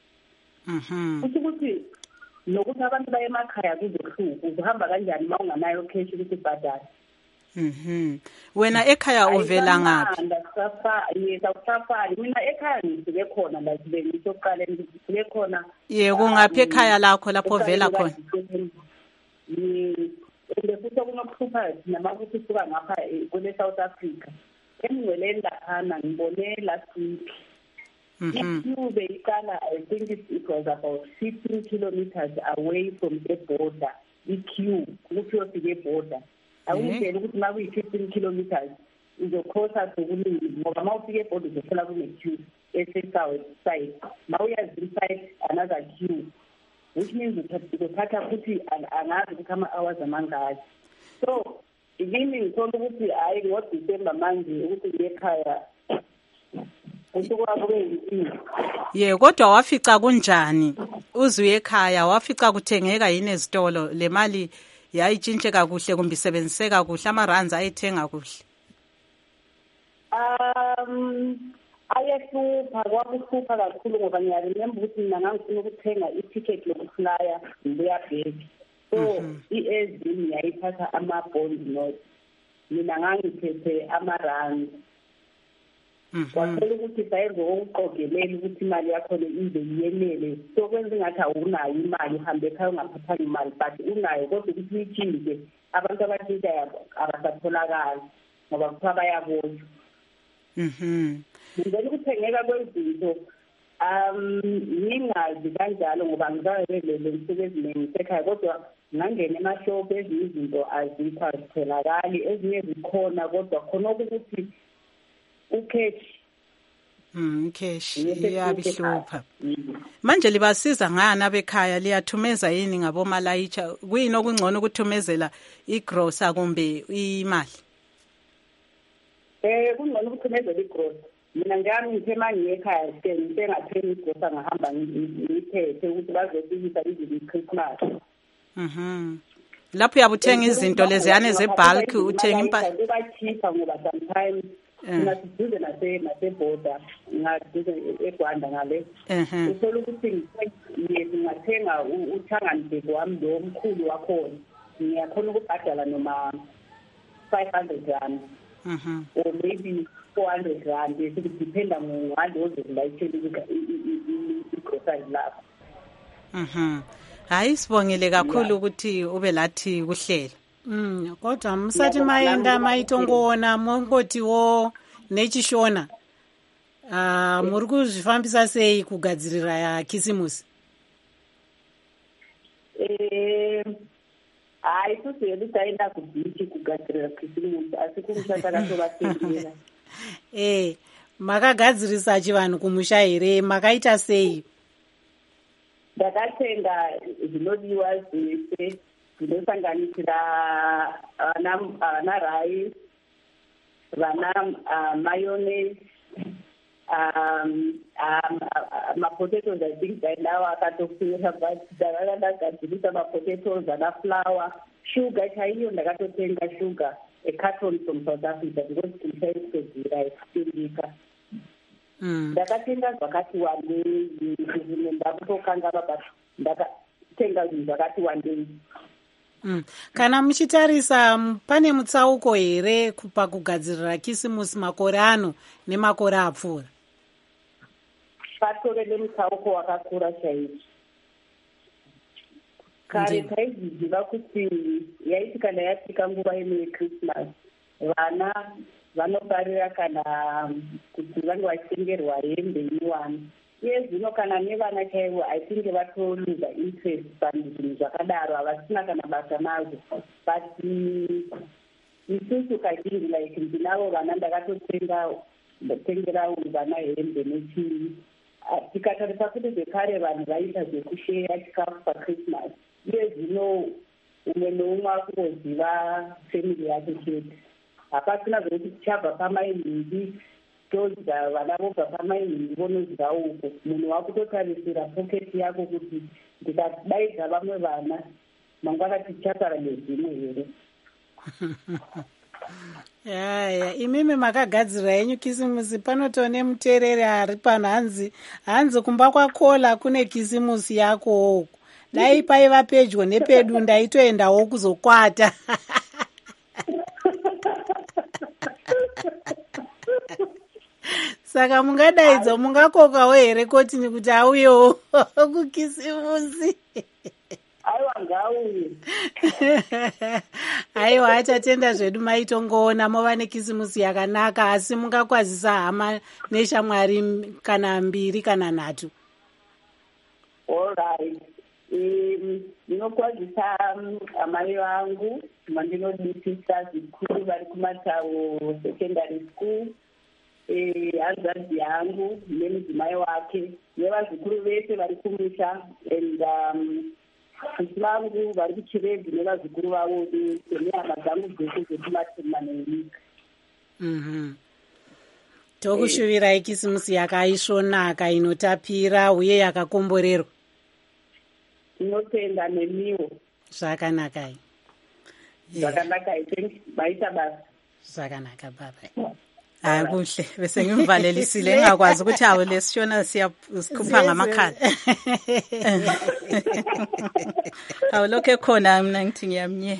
Mhm. Ukuthi nokuthi abantu baye emakhaya kuzohluka uzohamba kanjani uma unganayo cash ukuthi ubhadale. Mhm. Wena ekhaya uvela ngaphi? Safa yesa usafari. Mina ekhaya ngisuke khona la sibe ngisoqala ngisuke khona. Ye kungaphi ekhaya lakho lapho vela khona? Yebo. Futhi kunokuhlupha nama ukuthi suka ngapha kule South Africa. Engcweleni laphana ngibone last week. Mhm. Ikube iqala, I think it, it was about fifteen kilometers away from the border. Iqueue ukuthi yofike border. Awungena ukuthi ma kuyi fifteen kilometers uzokhosa sokuningi ngoba ma ufike border uzothola kune queue esesouth side. Ma uyazi inside another queue. Which means uzothatha futhi angazi ukuthi ama hours amangaki. So yini ngithola ukuthi hayi ngo December manje ukuthi ngekhaya ye kodwa wafica kunjani uzuye ekhaya wafica kuthengeka yini ezitolo le mali yayitshintshe kakuhle kumbe isebenziseka kuhle amarands ayithenga kuhle? um ayehlupha kwakuhlupha kakhulu ngoba ngiyaremember ukuthi mina ngangifuna ukuthenga i-ticket lokuflya ngibuya back. So i-ezini yayithatha ama-bond note, mina ngangiphethe amarands. Kwathola ukuthi sayenza okuqogelela ukuthi imali yakho ize yenele. So kwenza ngathi awunayo imali uhambe ekhaya ungaphathanga imali but unayo kodwa ukuthi uyitshintshe abantu abathinta abasatholakala ngoba kuthiwa bayabotshwa. Mhm. Ngicela ukuthengeka kwezinto um ngingazi kanjalo ngoba ngizayelele nsuku eziningi ekhaya kodwa ngangena emashop ezinye izinto azikho azitholakali ezinye zikhona kodwa khona ukuthi ucash. Mm, cash iyabihlupha. Manje libasiza ngani abekhaya liyathumeza yini ngabo malayitsha? Kuyini okungcono ukuthumezela igrocer kumbe imali? Eh kungcono ukuthumezela igrocer. Mina ngami ngithe manje ekhaya ke ngisengathenga igrocer ngahamba ngithethe ukuthi bazofikisa izinto Christmas. Mhm. Lapho uyabuthenga izinto leziyane zebulk uthenga impahla kuba cheaper ngoba sometimes ngasiduze nase naseboda ngaduze eGwanda ngale. Uthola ukuthi ngingathenga uthangani wami lo omkhulu wakhona ngiyakhona ukubhadala noma five hundred rand. Mhm. Or maybe four hundred rand it depends on ngalo ozolayitshela igroceries lapho. Mhm. Hayi sibongile kakhulu ukuthi ube lathi kuhlela. Mm, kodwa msathi maenda maitongona mongotiwo nechishona. Ah, muri kuzvifambisa sei kugadzirira ya Khisimusi? Eh, hayi kusiyeli taenda kubichi kugadzirira Khisimusi asi kumshata katovatengera. Eh, makagadzirisa chivanhu kumusha here, makaita sei? Ndakatenga zvinodiwa zvese zvinosanganisira vana rice, vana mayonnaise, um um ama-potatoes I think by now akatofunira but ndakanga ndagadzirisa ma-potatoes ana-flour sugar chaiyo ndakatotenga sugar a carton from South Africa because kuchaisozira ekutengeka ndakatenga zvakati wandei zvimwe ndakutokangava but ndakatenga zvinhu zvakati wandei. Mm. Kana muchitarisa pane mutsauko here pakugadzirira kisimusi makore ano nemakore apfuura? Patore nemutsauko wakakura chaizvo. Kare taiziva kuti yaiti kana yasvika nguva ino yeChristmas vana vanobarira kana kuti vange vachitengerwa hembe iwana. Iye zvino kana nevana chaivo I think vatoluza interest pazvinhu zvakadaro havasina kana basa nazvo. But isusu kazhinji like ndinavo vana ndakatotenga ndatengerawo vana hembe nechii. Tikatarisa kuti zvekare vanhu vaiita zvekusheya chikafu paChristmas. Iye zvino umwe noumwe akungoziva family yake chete. Hapasina zvokuti tichabva pamai nhindi todza vana vobva pamai nhindi vonoziva uko. Munhu wakutotarisira poketi yako kuti ndikadaidza vamwe vana mangwana tichataura nezvimwe here. Yaya, imimi makagadzira yenyu kisimusi. Panotone muterere ari pano hanzi hanzi kumba kwaKola kune kisimusi yako uko. Dai paiva pedyo nepedu ndaitoendawo kuzokwata. Saka mungadaidzo mungakokawo here kotini kuti auyewo kukisimusi. Aiwa ngauye. Aiwa achatenda zvedu maitongoona mova nekisimusi yakanaka asi mungakwazisa hama neshamwari kana mbiri kana nhatu. All right. Ndinokwazisa amai vangu mandinodisisa zvikuru vari kuMatauro secondary school, hanzvadzi yangu nemudzimai wake nevazukuru vese vari kumusha and kuti vangu vari kuchiregi nevazukuru vavo vese nehama dzangu dzese dzekumatema nenyika. Tokushuvirai kisimusi yakaisvonaka inotapira uye yakakomborerwa. Tinotenda nemiwo. Zvakanaka. Zvakanaka maita basa. Zvakanaka baba. Hayi kuhle bese ngimvalelisile ngakwazi ukuthi awu lesishona siyakhupha ngamakhala. Awu lokho khona mina ngithi ngiyamnye.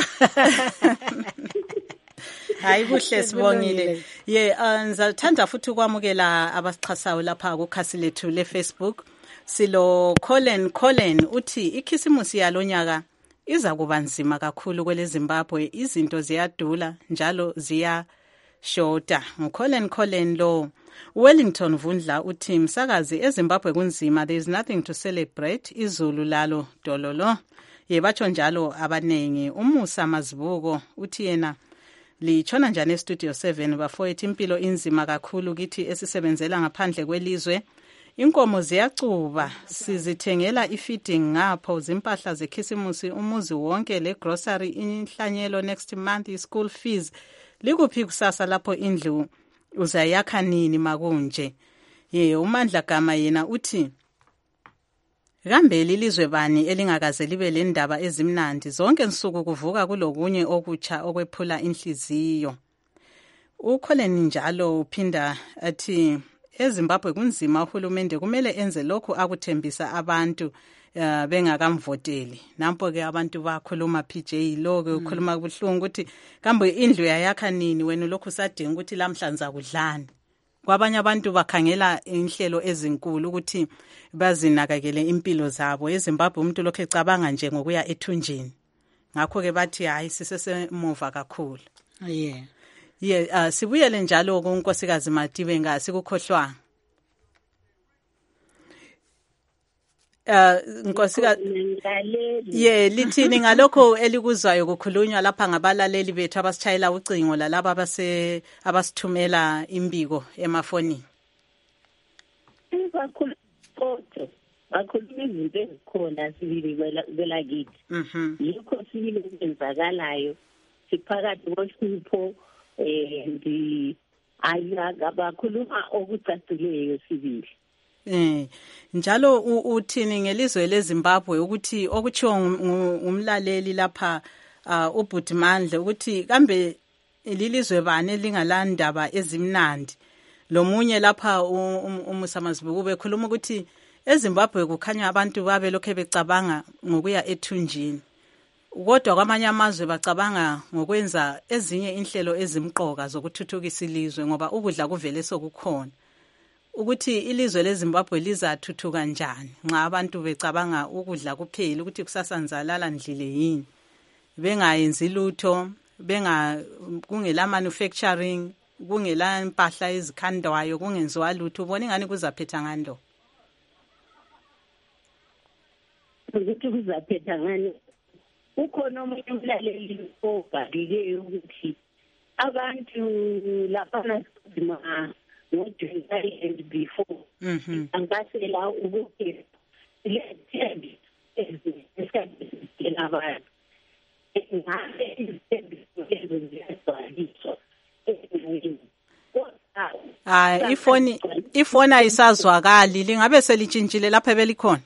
Hayi kuhle sibongile. Ye ngizathanda futhi ukwamukela abasichasayo lapha ku khasi lethu le Facebook. Silo Colin Colin uthi ikhisimusi yalonyaka iza kuba nzima kakhulu kwele Zimbabwe, izinto ziyadula njalo ziya shota. Colin Colin lo Wellington Vundla uthi msakazi eZimbabwe kunzima, there is nothing to celebrate, izulu lalo dololo. Ye batsho njalo abanengi. Umusa Mazibuko uthi yena lichona njani estudio seven bafowethu impilo inzima kakhulu kithi esisebenzela ngaphandle kwelizwe. Inkomo ziyacuba sizithengela ifeeding ngapho zimpahla zekhisimusi umuzi wonke le grocery inhlanyelo next month school fees. Likuphi kusasa lapho indlu uzayakha nini makunje? Ye uMandla Gama yena uthi kambe lilizwe bani elingakaze libe le ndaba ezimnandi zonke insuku kuvuka kulokunye okutsha okwephula inhliziyo. uColin njalo uphinda athi eZimbabwe kunzima, uhulumende kumele enze lokhu akuthembisa abantu uh, bengakamvoteli. Nampo ke abantu bakhuluma P J lo ke ukhuluma kubuhlungu ukuthi kambe indlu yayakha nini wena lokhu sadinga ukuthi lamhlanza kudlani. Kwabanye abantu bakhangela inhlelo ezinkulu ukuthi bazinakakele impilo zabo. eZimbabwe umuntu lokho ecabanga nje ngokuya ethunjini. Ngakho ke bathi hayi sisesemuva kakhulu. Yeah. Ye uh, sibuyele njalo kuNkosikazi Matibe ngasikukhohlwa. Uh Nkosikazi ye lithini ngalokho elikuzwayo kukhulunywa lapha ngabalaleli bethu abasitshayela ucingo lalabo abase abasithumela imbiko emafonini. Bakhulu kodwa bakhuluma izinto ezikhona sibili kwelakithi. Mhm. Yikho sibili kwenzakalayo siphakathi kohlupho eh ndi bakhuluma okucacileyo sibili. Eh njalo uthini ngelizwe leZimbabwe ukuthi okuchiwo umlaleli lapha uh, uBhutmandle ukuthi kambe lilizwe bani lingalandaba ezimnandi lomunye lapha uMusamazibukube bekhuluma ukuthi eZimbabwe kukhanya abantu babe lokho becabanga ngokuya ethunjini kodwa kwamanye amazwe bacabanga ngokwenza ezinye inhlelo ezimqoka zokuthuthukisa ilizwe ngoba ukudla kuvele sokukhona ukuthi ilizwe leZimbabwe lizathuthuka njani nxa abantu becabanga ukudla kuphela ukuthi kusasa nzalala ndlile yini bengayenzi lutho benga kungela manufacturing kungela impahla ezikhandwayo kungenziwa lutho ubona ingani kuzaphetha ngando ukuthi kuzaphetha ngani ukhona omunye umlaleli obhalile ukuthi abantu lapha nasidima ngo-July and before angasela ukuthi lethembi esikhathini abantu ngabe izithembi ezizizaliswa hayi ifoni ifoni ayisazwakali lingabe selitshintshile lapha belikhona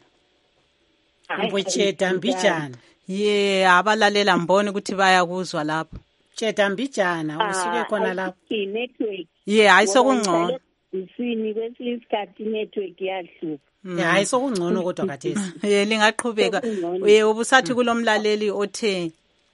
Mbocheta Mbijana ye abalalela mbone ukuthi bayakuzwa lapho Cheta Mbijana usuke khona lapho network ye hayi sokungcono isini kwesikhathi network yahlupha hayi sokungcono kodwa kathesi ye lingaqhubeka ye ubusathi kulomlaleli othe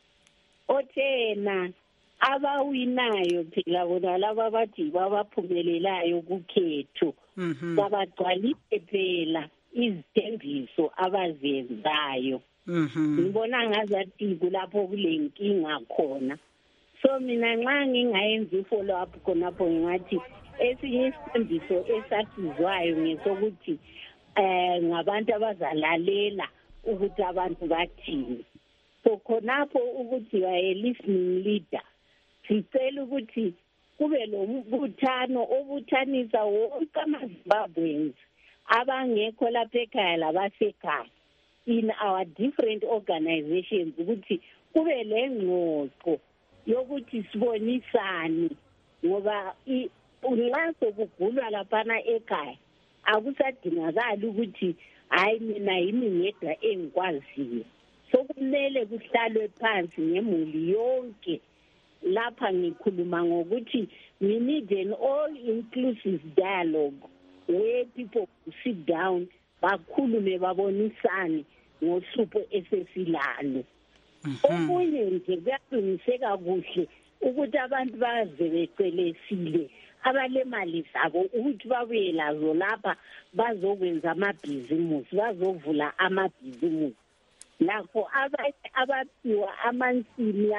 othena abawinayo phela bona laba bathi babaphumelelayo kukhetho babagcwalise phela izithembiso abazenzayo ngibona ngazathi kulapho kulenkinga khona so mina nxa ngingayenza i-follow up khonapho ngingathi esinye isithembiso esasizwayo ngesokuthi um ngabantu abazalalela ukuthi abantu bathini so khonapho ukuthi waye-listening leader sicela ukuthi kube lo mbuthano obuthanisa wonke amaZimbabweans abangekho lapha ekhaya labasekhaya in our different organizations ukuthi kube lengxoxo yokuthi sibonisane ngoba nxa sokugulwa laphana ekhaya akusadingakali ukuthi hayi mina yimi ngedwa engikwaziyo sokumele kuhlalwe phansi ngemuli yonke lapha ngikhuluma ngokuthi we need an all-inclusive dialogue where people sit down bakhulume babonisane ngohlupho esesilalo okunye nje kuyaqiniseka kuhle ukuthi abantu baze becelesile abalemali zabo ukuthi babuye lazo lapha bazokwenza amabhizimusi bazovula amabhizimusi lakho abaphiwa amansini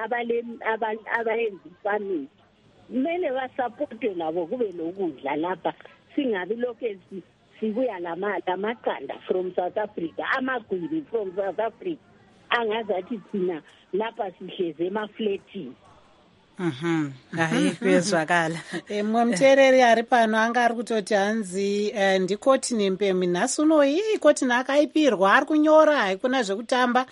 abayenza ifarming kumele basapotwe labo kube lokudla lapha singabi lokhu sibuya lamaqanda from South Africa amagwili from South Africa angazathi thina lapha sihleze emafletini Mhm hayi kuyezwakala emwamtereri ari pano anga ari kutoti hanzi ndikoti nempemi nhasi unoyi ikoti nakaipirwa ari kunyora haikuna zvekutamba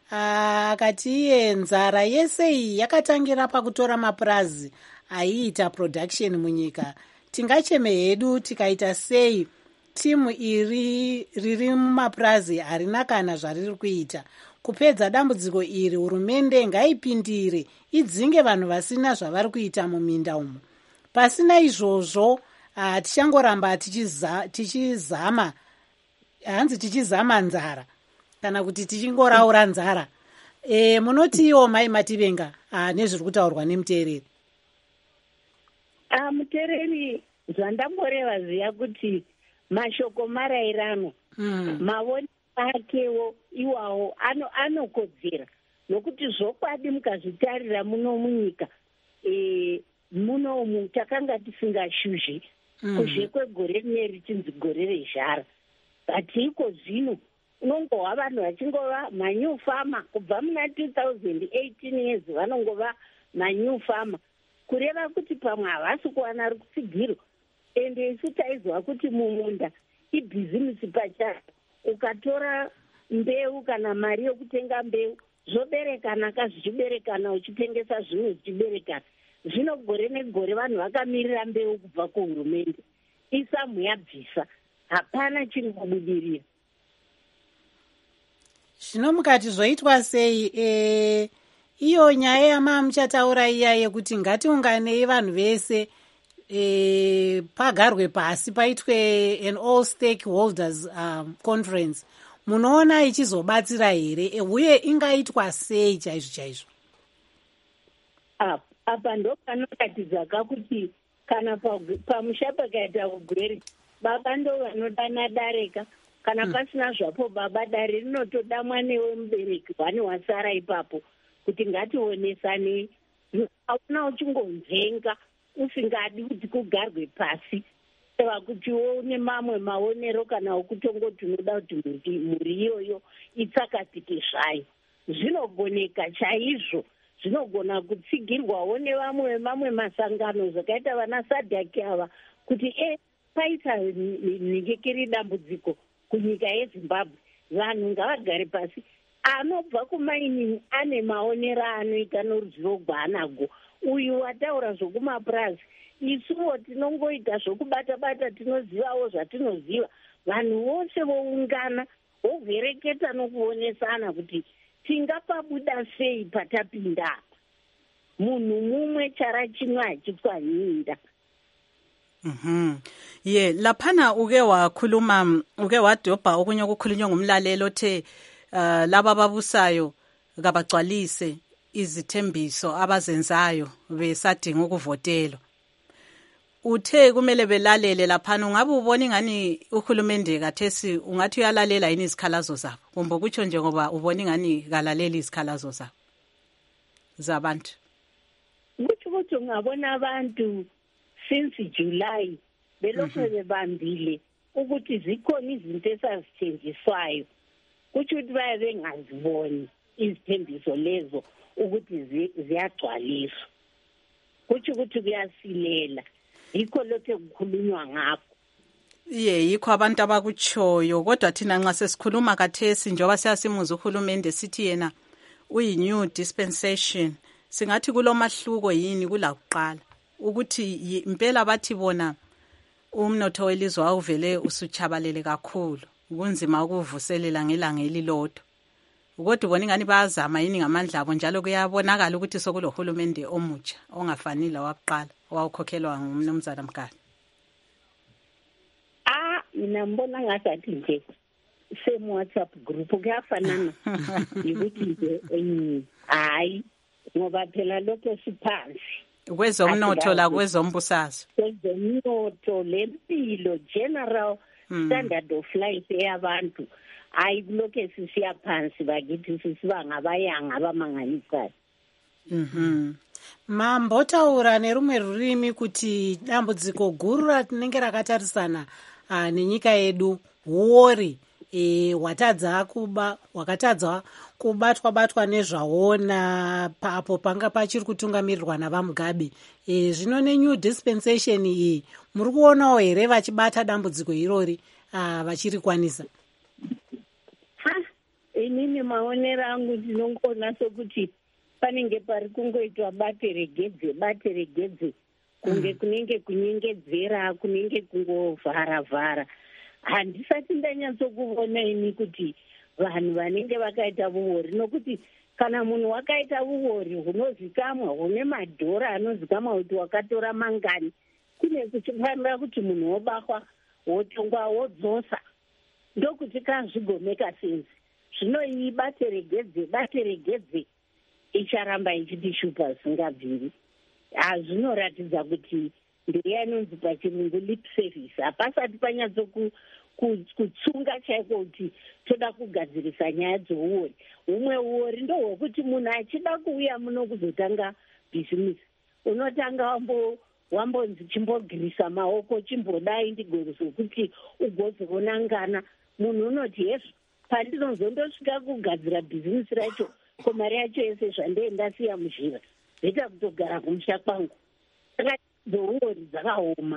akati iye nzara yese iyi yakatangira pakutora mapurazi aiita production munyika tingacheme hedu tikaita sei timu iri riri mumapurazi harina kana zvariri kuita kupedza dambudziko iri hurumende ngaipindire idzinge vanhu vasina zvavari kuita muminda umo pasina izvozvo tichangoramba tichiza, tichizama hanzi tichizama nzara kana kuti tichingoraura nzara e, munotiwo mai Mativenga nezviri kutaurwa nemuteereri muteereri zvandamboreva ziya kuti mashoko marairano mm. mavoni akewo iwawo anokodzera nokuti zvokwadi mukazvitarira muno munyika e, muno mu takanga tisingashuzhe mm. kuzhe kwegore rimwe richinzi gore rezhara batiko zvino unongowa vanhu vachingova manew farmer kubva muna two thousand eighteen years vanongova manew farmer kureva kuti pamwe havasi kuwana rukutsigiro ende isu taizwa kuti mumunda ibhizimusi pachayo ukatora mbeu kana mari yokutenga mbeu zvoberekana kazvichiberekana uchitengesa zvimwe zvichiberekana zvino gore negore vanhu vakamirira mbeu kubva kuhurumende, isamu yabvisa, hapana chiri kubudirira. Zvino mukati zvoitwa sei? E, iyo nyaya yama muchataura iya yekuti ngatiunganei vanhu vese e, pagarwe pasi paitwe an all stakeholders um, conference, munoona ichizobatsira here e, uye ingaitwa sei chaizvo chaizvo? Apa ndo panoratidza kakuti kana pamusha pakaita ugwere, baba ndo vanodana dareka. Kana pasina zvapo baba, dare rinotoda mwane wemubereki wane wasara ipapo kuti ngationesane. Hauna uchingonzenga usingadi kuti kugarwe pasi eva kuti une mamwe maonero kana okutongoti unoda kuti mhuri iyoyo itsakatike zvayo. Zvinogoneka chaizvo, zvinogona kutsigirwawo nevamwe vemamwe masangano zvakaita vana sadhaki ava kuti e paita nhingekiri dambudziko kunyika yeZimbabwe, vanhu ngavagare pasi. Anobva kumaini ane maonero anoita noruzivo rwaanago. Uyu wataura zvokumapurazi, isuwo tinongoita zvokubata-bata, tinozivawo zvatinoziva. Vanhu vose voungana vovhereketa nokuonesana kuti tingapabuda sei patapinda apa. Munhu mumwe chara chimwe hachitswanyinda. Mhm. Ye, laphana uke wakhuluma, uke wadobha okunye okukhulunywa ngumlalelo othe uh, laba ababusayo kabagcwalise izithembiso abazenzayo besadinga ukuvotela. Uthe kumele belalele laphana, ungabe ubona ingani uhulumende kathesi ungathi uyalalela yini izikhalazo zabo? Kumbe kutsho nje ngoba ubona ingani kalaleli izikhalazo zabo zabantu? Kuthi kuthi ungabona abantu since July belokhu bebambile ukuthi zikhona izinto esazithenjiswayo, kuthi ukuthi baye bengaziboni izithembiso lezo ukuthi ziyagcwaliswa, kuthi ukuthi kuyasilela. Yikho lokho kukhulunywa ngakho. Ye, yikho abantu abakutshoyo. Kodwa thina nxa sesikhuluma kathesi njengoba siyasimuza uhulumende sithi yena uyi-new dispensation, singathi kulomahluko yini kulakuqala ukuthi impela bathi bona umnotho welizwe awuvele usuchabalele kakhulu, kunzima ukuvuselela ngelanga elilodwa. Kodwa ubona ingani bayazama yini ngamandla abo, njalo kuyabonakala ukuthi sokulohulumende omutsha ongafani lawakuqala owawukhokhelwa ngumnumzana Mgali. Ah, mina mbona ngathi nje same WhatsApp group kuyafanana ukuthi nje hayi ngoba phela lokho siphansi kwezomnotho la kwezombusazwe, kwezomnotho lempilo general mm. standard of life yabantu hayi kulokho sisiya phansi bakithi sisiba ngabayanga abamangalisayo. Mhm. Mambotaura nerumwe rurimi kuti dambudziko guru ratinenge rakatarisana uh, nenyika yedu wori e, watadza kuba wakatadza kubatwa batwa nezvaona papo panga pachiri kutungamirirwa navaMugabe. E, zvino nenew dispensation iyi muri kuonawo here vachibata dambudziko irori uh, vachirikwanisa? Ha, inini maonero angu ndinongona sokuti panenge pari kungoitwa bate regedze bate regedze kunge mm. kunenge kunyengedzera kunenge kungovhara vhara. Handisati ndanyatsokuona ini kuti vanhu vanenge vakaita vuori, nokuti kana munhu wakaita vuori hunozikamwa hune madhora anozikamwa kuti wakatora mangani, kune kuchifanira kuti munhu wobakwa wotongwa wodzosa ndokuti kazvigomeka senzi. Zvino iyi bate regedze bate regedze icharamba ichiti shupa zvisingabviri. Zvinoratidza kuti ndeya inonzi pachirungu lip service. Hapasati panyatso kutsunga chaiko kuti toda kugadzirisa nyaya dzouori. Humwe uori ndohwekuti munhu achida kuuya muno kuzotanga bhizimusi unotanga wambo wambonzi chimbogirisa maoko chimbodai ndigozokuti ugozoonangana. Munhu unoti yesu pandinozondosvika kugadzira bhizimusi racho ko mari yacho yese zvandeendasiya muzhira zvoita kutogara kumusha kwangu. Saka dzouori dzakaoma.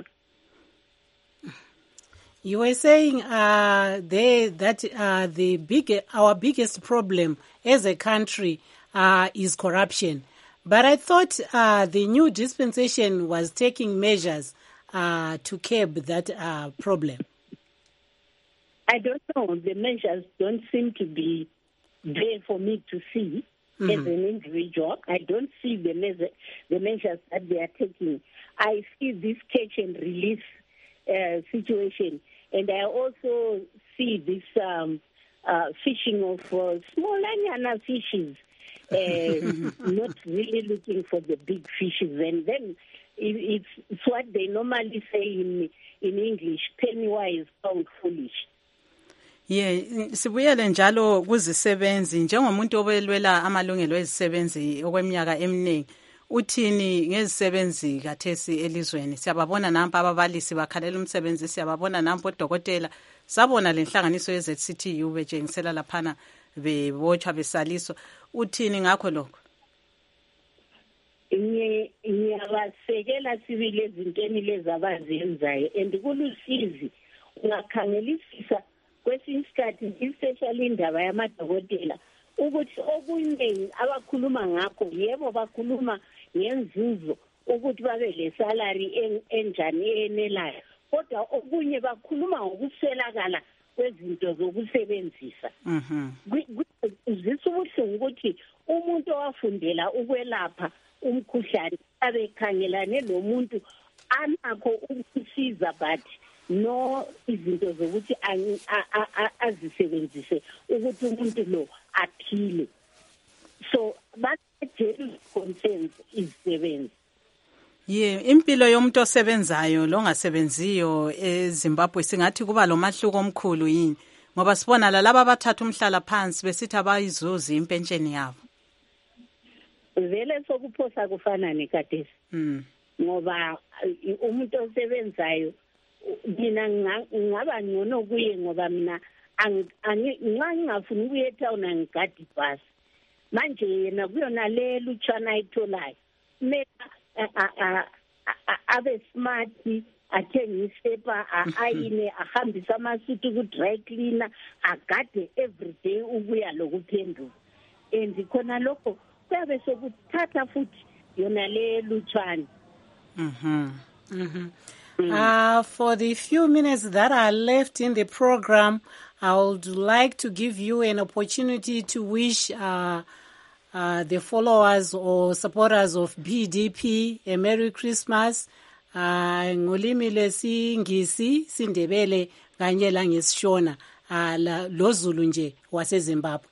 You were saying uh, they, that uh, the big, our biggest problem as a country uh, is corruption. But I thought uh, the new dispensation was taking measures uh, to curb that uh, problem. I don't know. The measures don't seem to be there for me to see mm-hmm. as an individual. I don't see the, measure, the measures that they are taking. I see this catch and release uh, situation, and I also see this um, uh, fishing of uh, small and fishes, uh, not really looking for the big fishes. And then it, it's, it's what they normally say in in English, penny wise, pound foolish. Yeah, sibuyele njalo kuzisebenzi njengomuntu obelwela amalungelo ezisebenzi okweminyaka eminingi. Uthini ngezisebenzi kathesi elizweni? Siyababona nampa ababalisi bakhalela umsebenzi, siyababona nampa odokotela, sabona lenhlanganiso ye Z C T U betshengisela laphana bebotshwa besaliswa. Uthini ngakho lokho? Nye ngiyabasekela sibili ezintweni lezi abazenzayo and kulusizi ungakhangelisisa kwesinye isikhathi especially indaba yamadokotela ukuthi okuningi abakhuluma ngakho yebo bakhuluma ngenzuzo ukuthi babe le salary enjani enelayo kodwa okunye bakhuluma ngokuswelakala kwezinto zokusebenzisa mhm zisubuhlungu ukuthi umuntu owafundela ukwelapha umkhuhlane abekhangelane nomuntu anakho ukusiza but no izinto zokuthi azisebenzise ukuthi umuntu lo aphile. So that concerns izisebenzi. Yeah, impilo yomuntu osebenzayo lo ngasebenziyo eZimbabwe singathi kuba lo mahluko omkhulu yini ngoba sibona la laba abathatha umhlala phansi besithi abayizuzi impensheni yabo. Vele sokuphosa kufana nekadesi. Mm. Ngoba umuntu osebenzayo mina ngaba ngcono kuye ngoba mina nxa ngingafuni ukuya etown angigadi bus manje yena kuyona le lutshwana ayitholayo meka abe smart athenge isepa ayine ahambisa amasuti ku dry cleaner agade every day ukuya lokuphenduka and khona lokho kuyabe sokuthatha futhi yona le lutshwana. Mhm mhm Uh, for the few minutes that are left in the program, I would like to give you an opportunity to wish uh, uh, the followers or supporters of B D P a Merry Christmas. Ngolimi lesingisi sindebele kanye la ngesishona lo Zulu nje waseZimbabwe.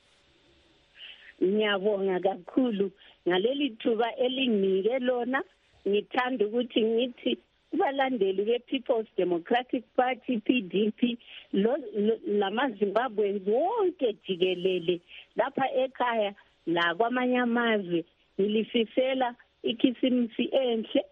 Ngiyabonga kakhulu ngaleli thuba elinginike lona. Ngithanda ukuthi ngithi kubalandeli be-People's Democratic Party P D P lamaZimbabwe wonke jikelele lapha ekhaya la kwamanye amazwe ngilifisela ikhisimusi enhle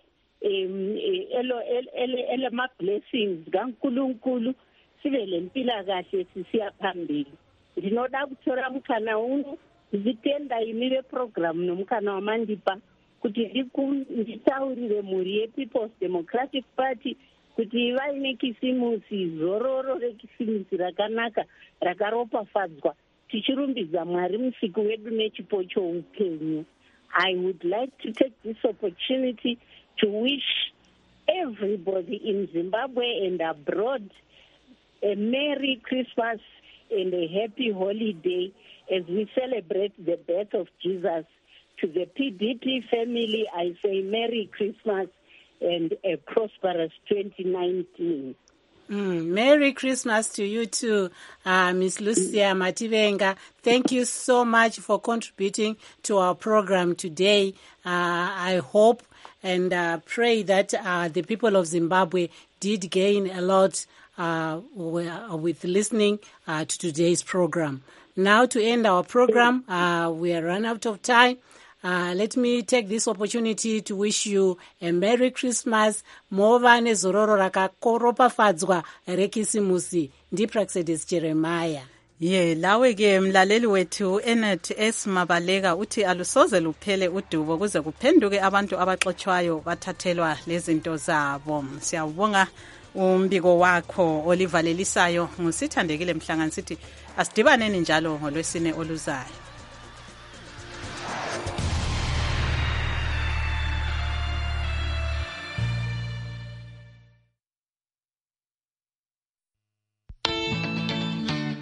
elo ele ma blessings kaNkulunkulu sibe lempila kahle sisiya phambili. Ndinoda kuthola umkhana uno ngitenda yimi program nomkhana waMandipa kuti nditaurire muri ye-People's Democratic Party kuti vaine kisimusi zororo rekisimusi rakanaka rakaropafadzwa tichirumbidza Mwari musiku wedu nechipo choupenyu. I would like to take this opportunity to wish everybody in Zimbabwe and abroad a Merry Christmas and a happy holiday as we celebrate the birth of Jesus. To the P D P family, I say Merry Christmas and a prosperous twenty nineteen. Mm, Merry Christmas to you too, uh, Miss Lucia Mativenga. Thank you so much for contributing to our program today. Uh, I hope and uh, pray that uh, the people of Zimbabwe did gain a lot uh, with listening uh, to today's program. Now to end our program, uh, we are run out of time. Uh, let me take this opportunity to wish you a Merry Christmas. Mova nezororo rakakoropafadzwa rekisimusi. Ndipraxedis Jeremiah. Ye, lawe ke mlaleli wethu Enet S Mabaleka uthi alusoze luphele udubo kuze kuphenduke abantu abaxoxwayo bathathelwa lezinto zabo. Siyabonga umbiko wakho olivalelisayo ngusithandekile Mhlanga sithi asidibaneni njalo ngolwesine oluzayo.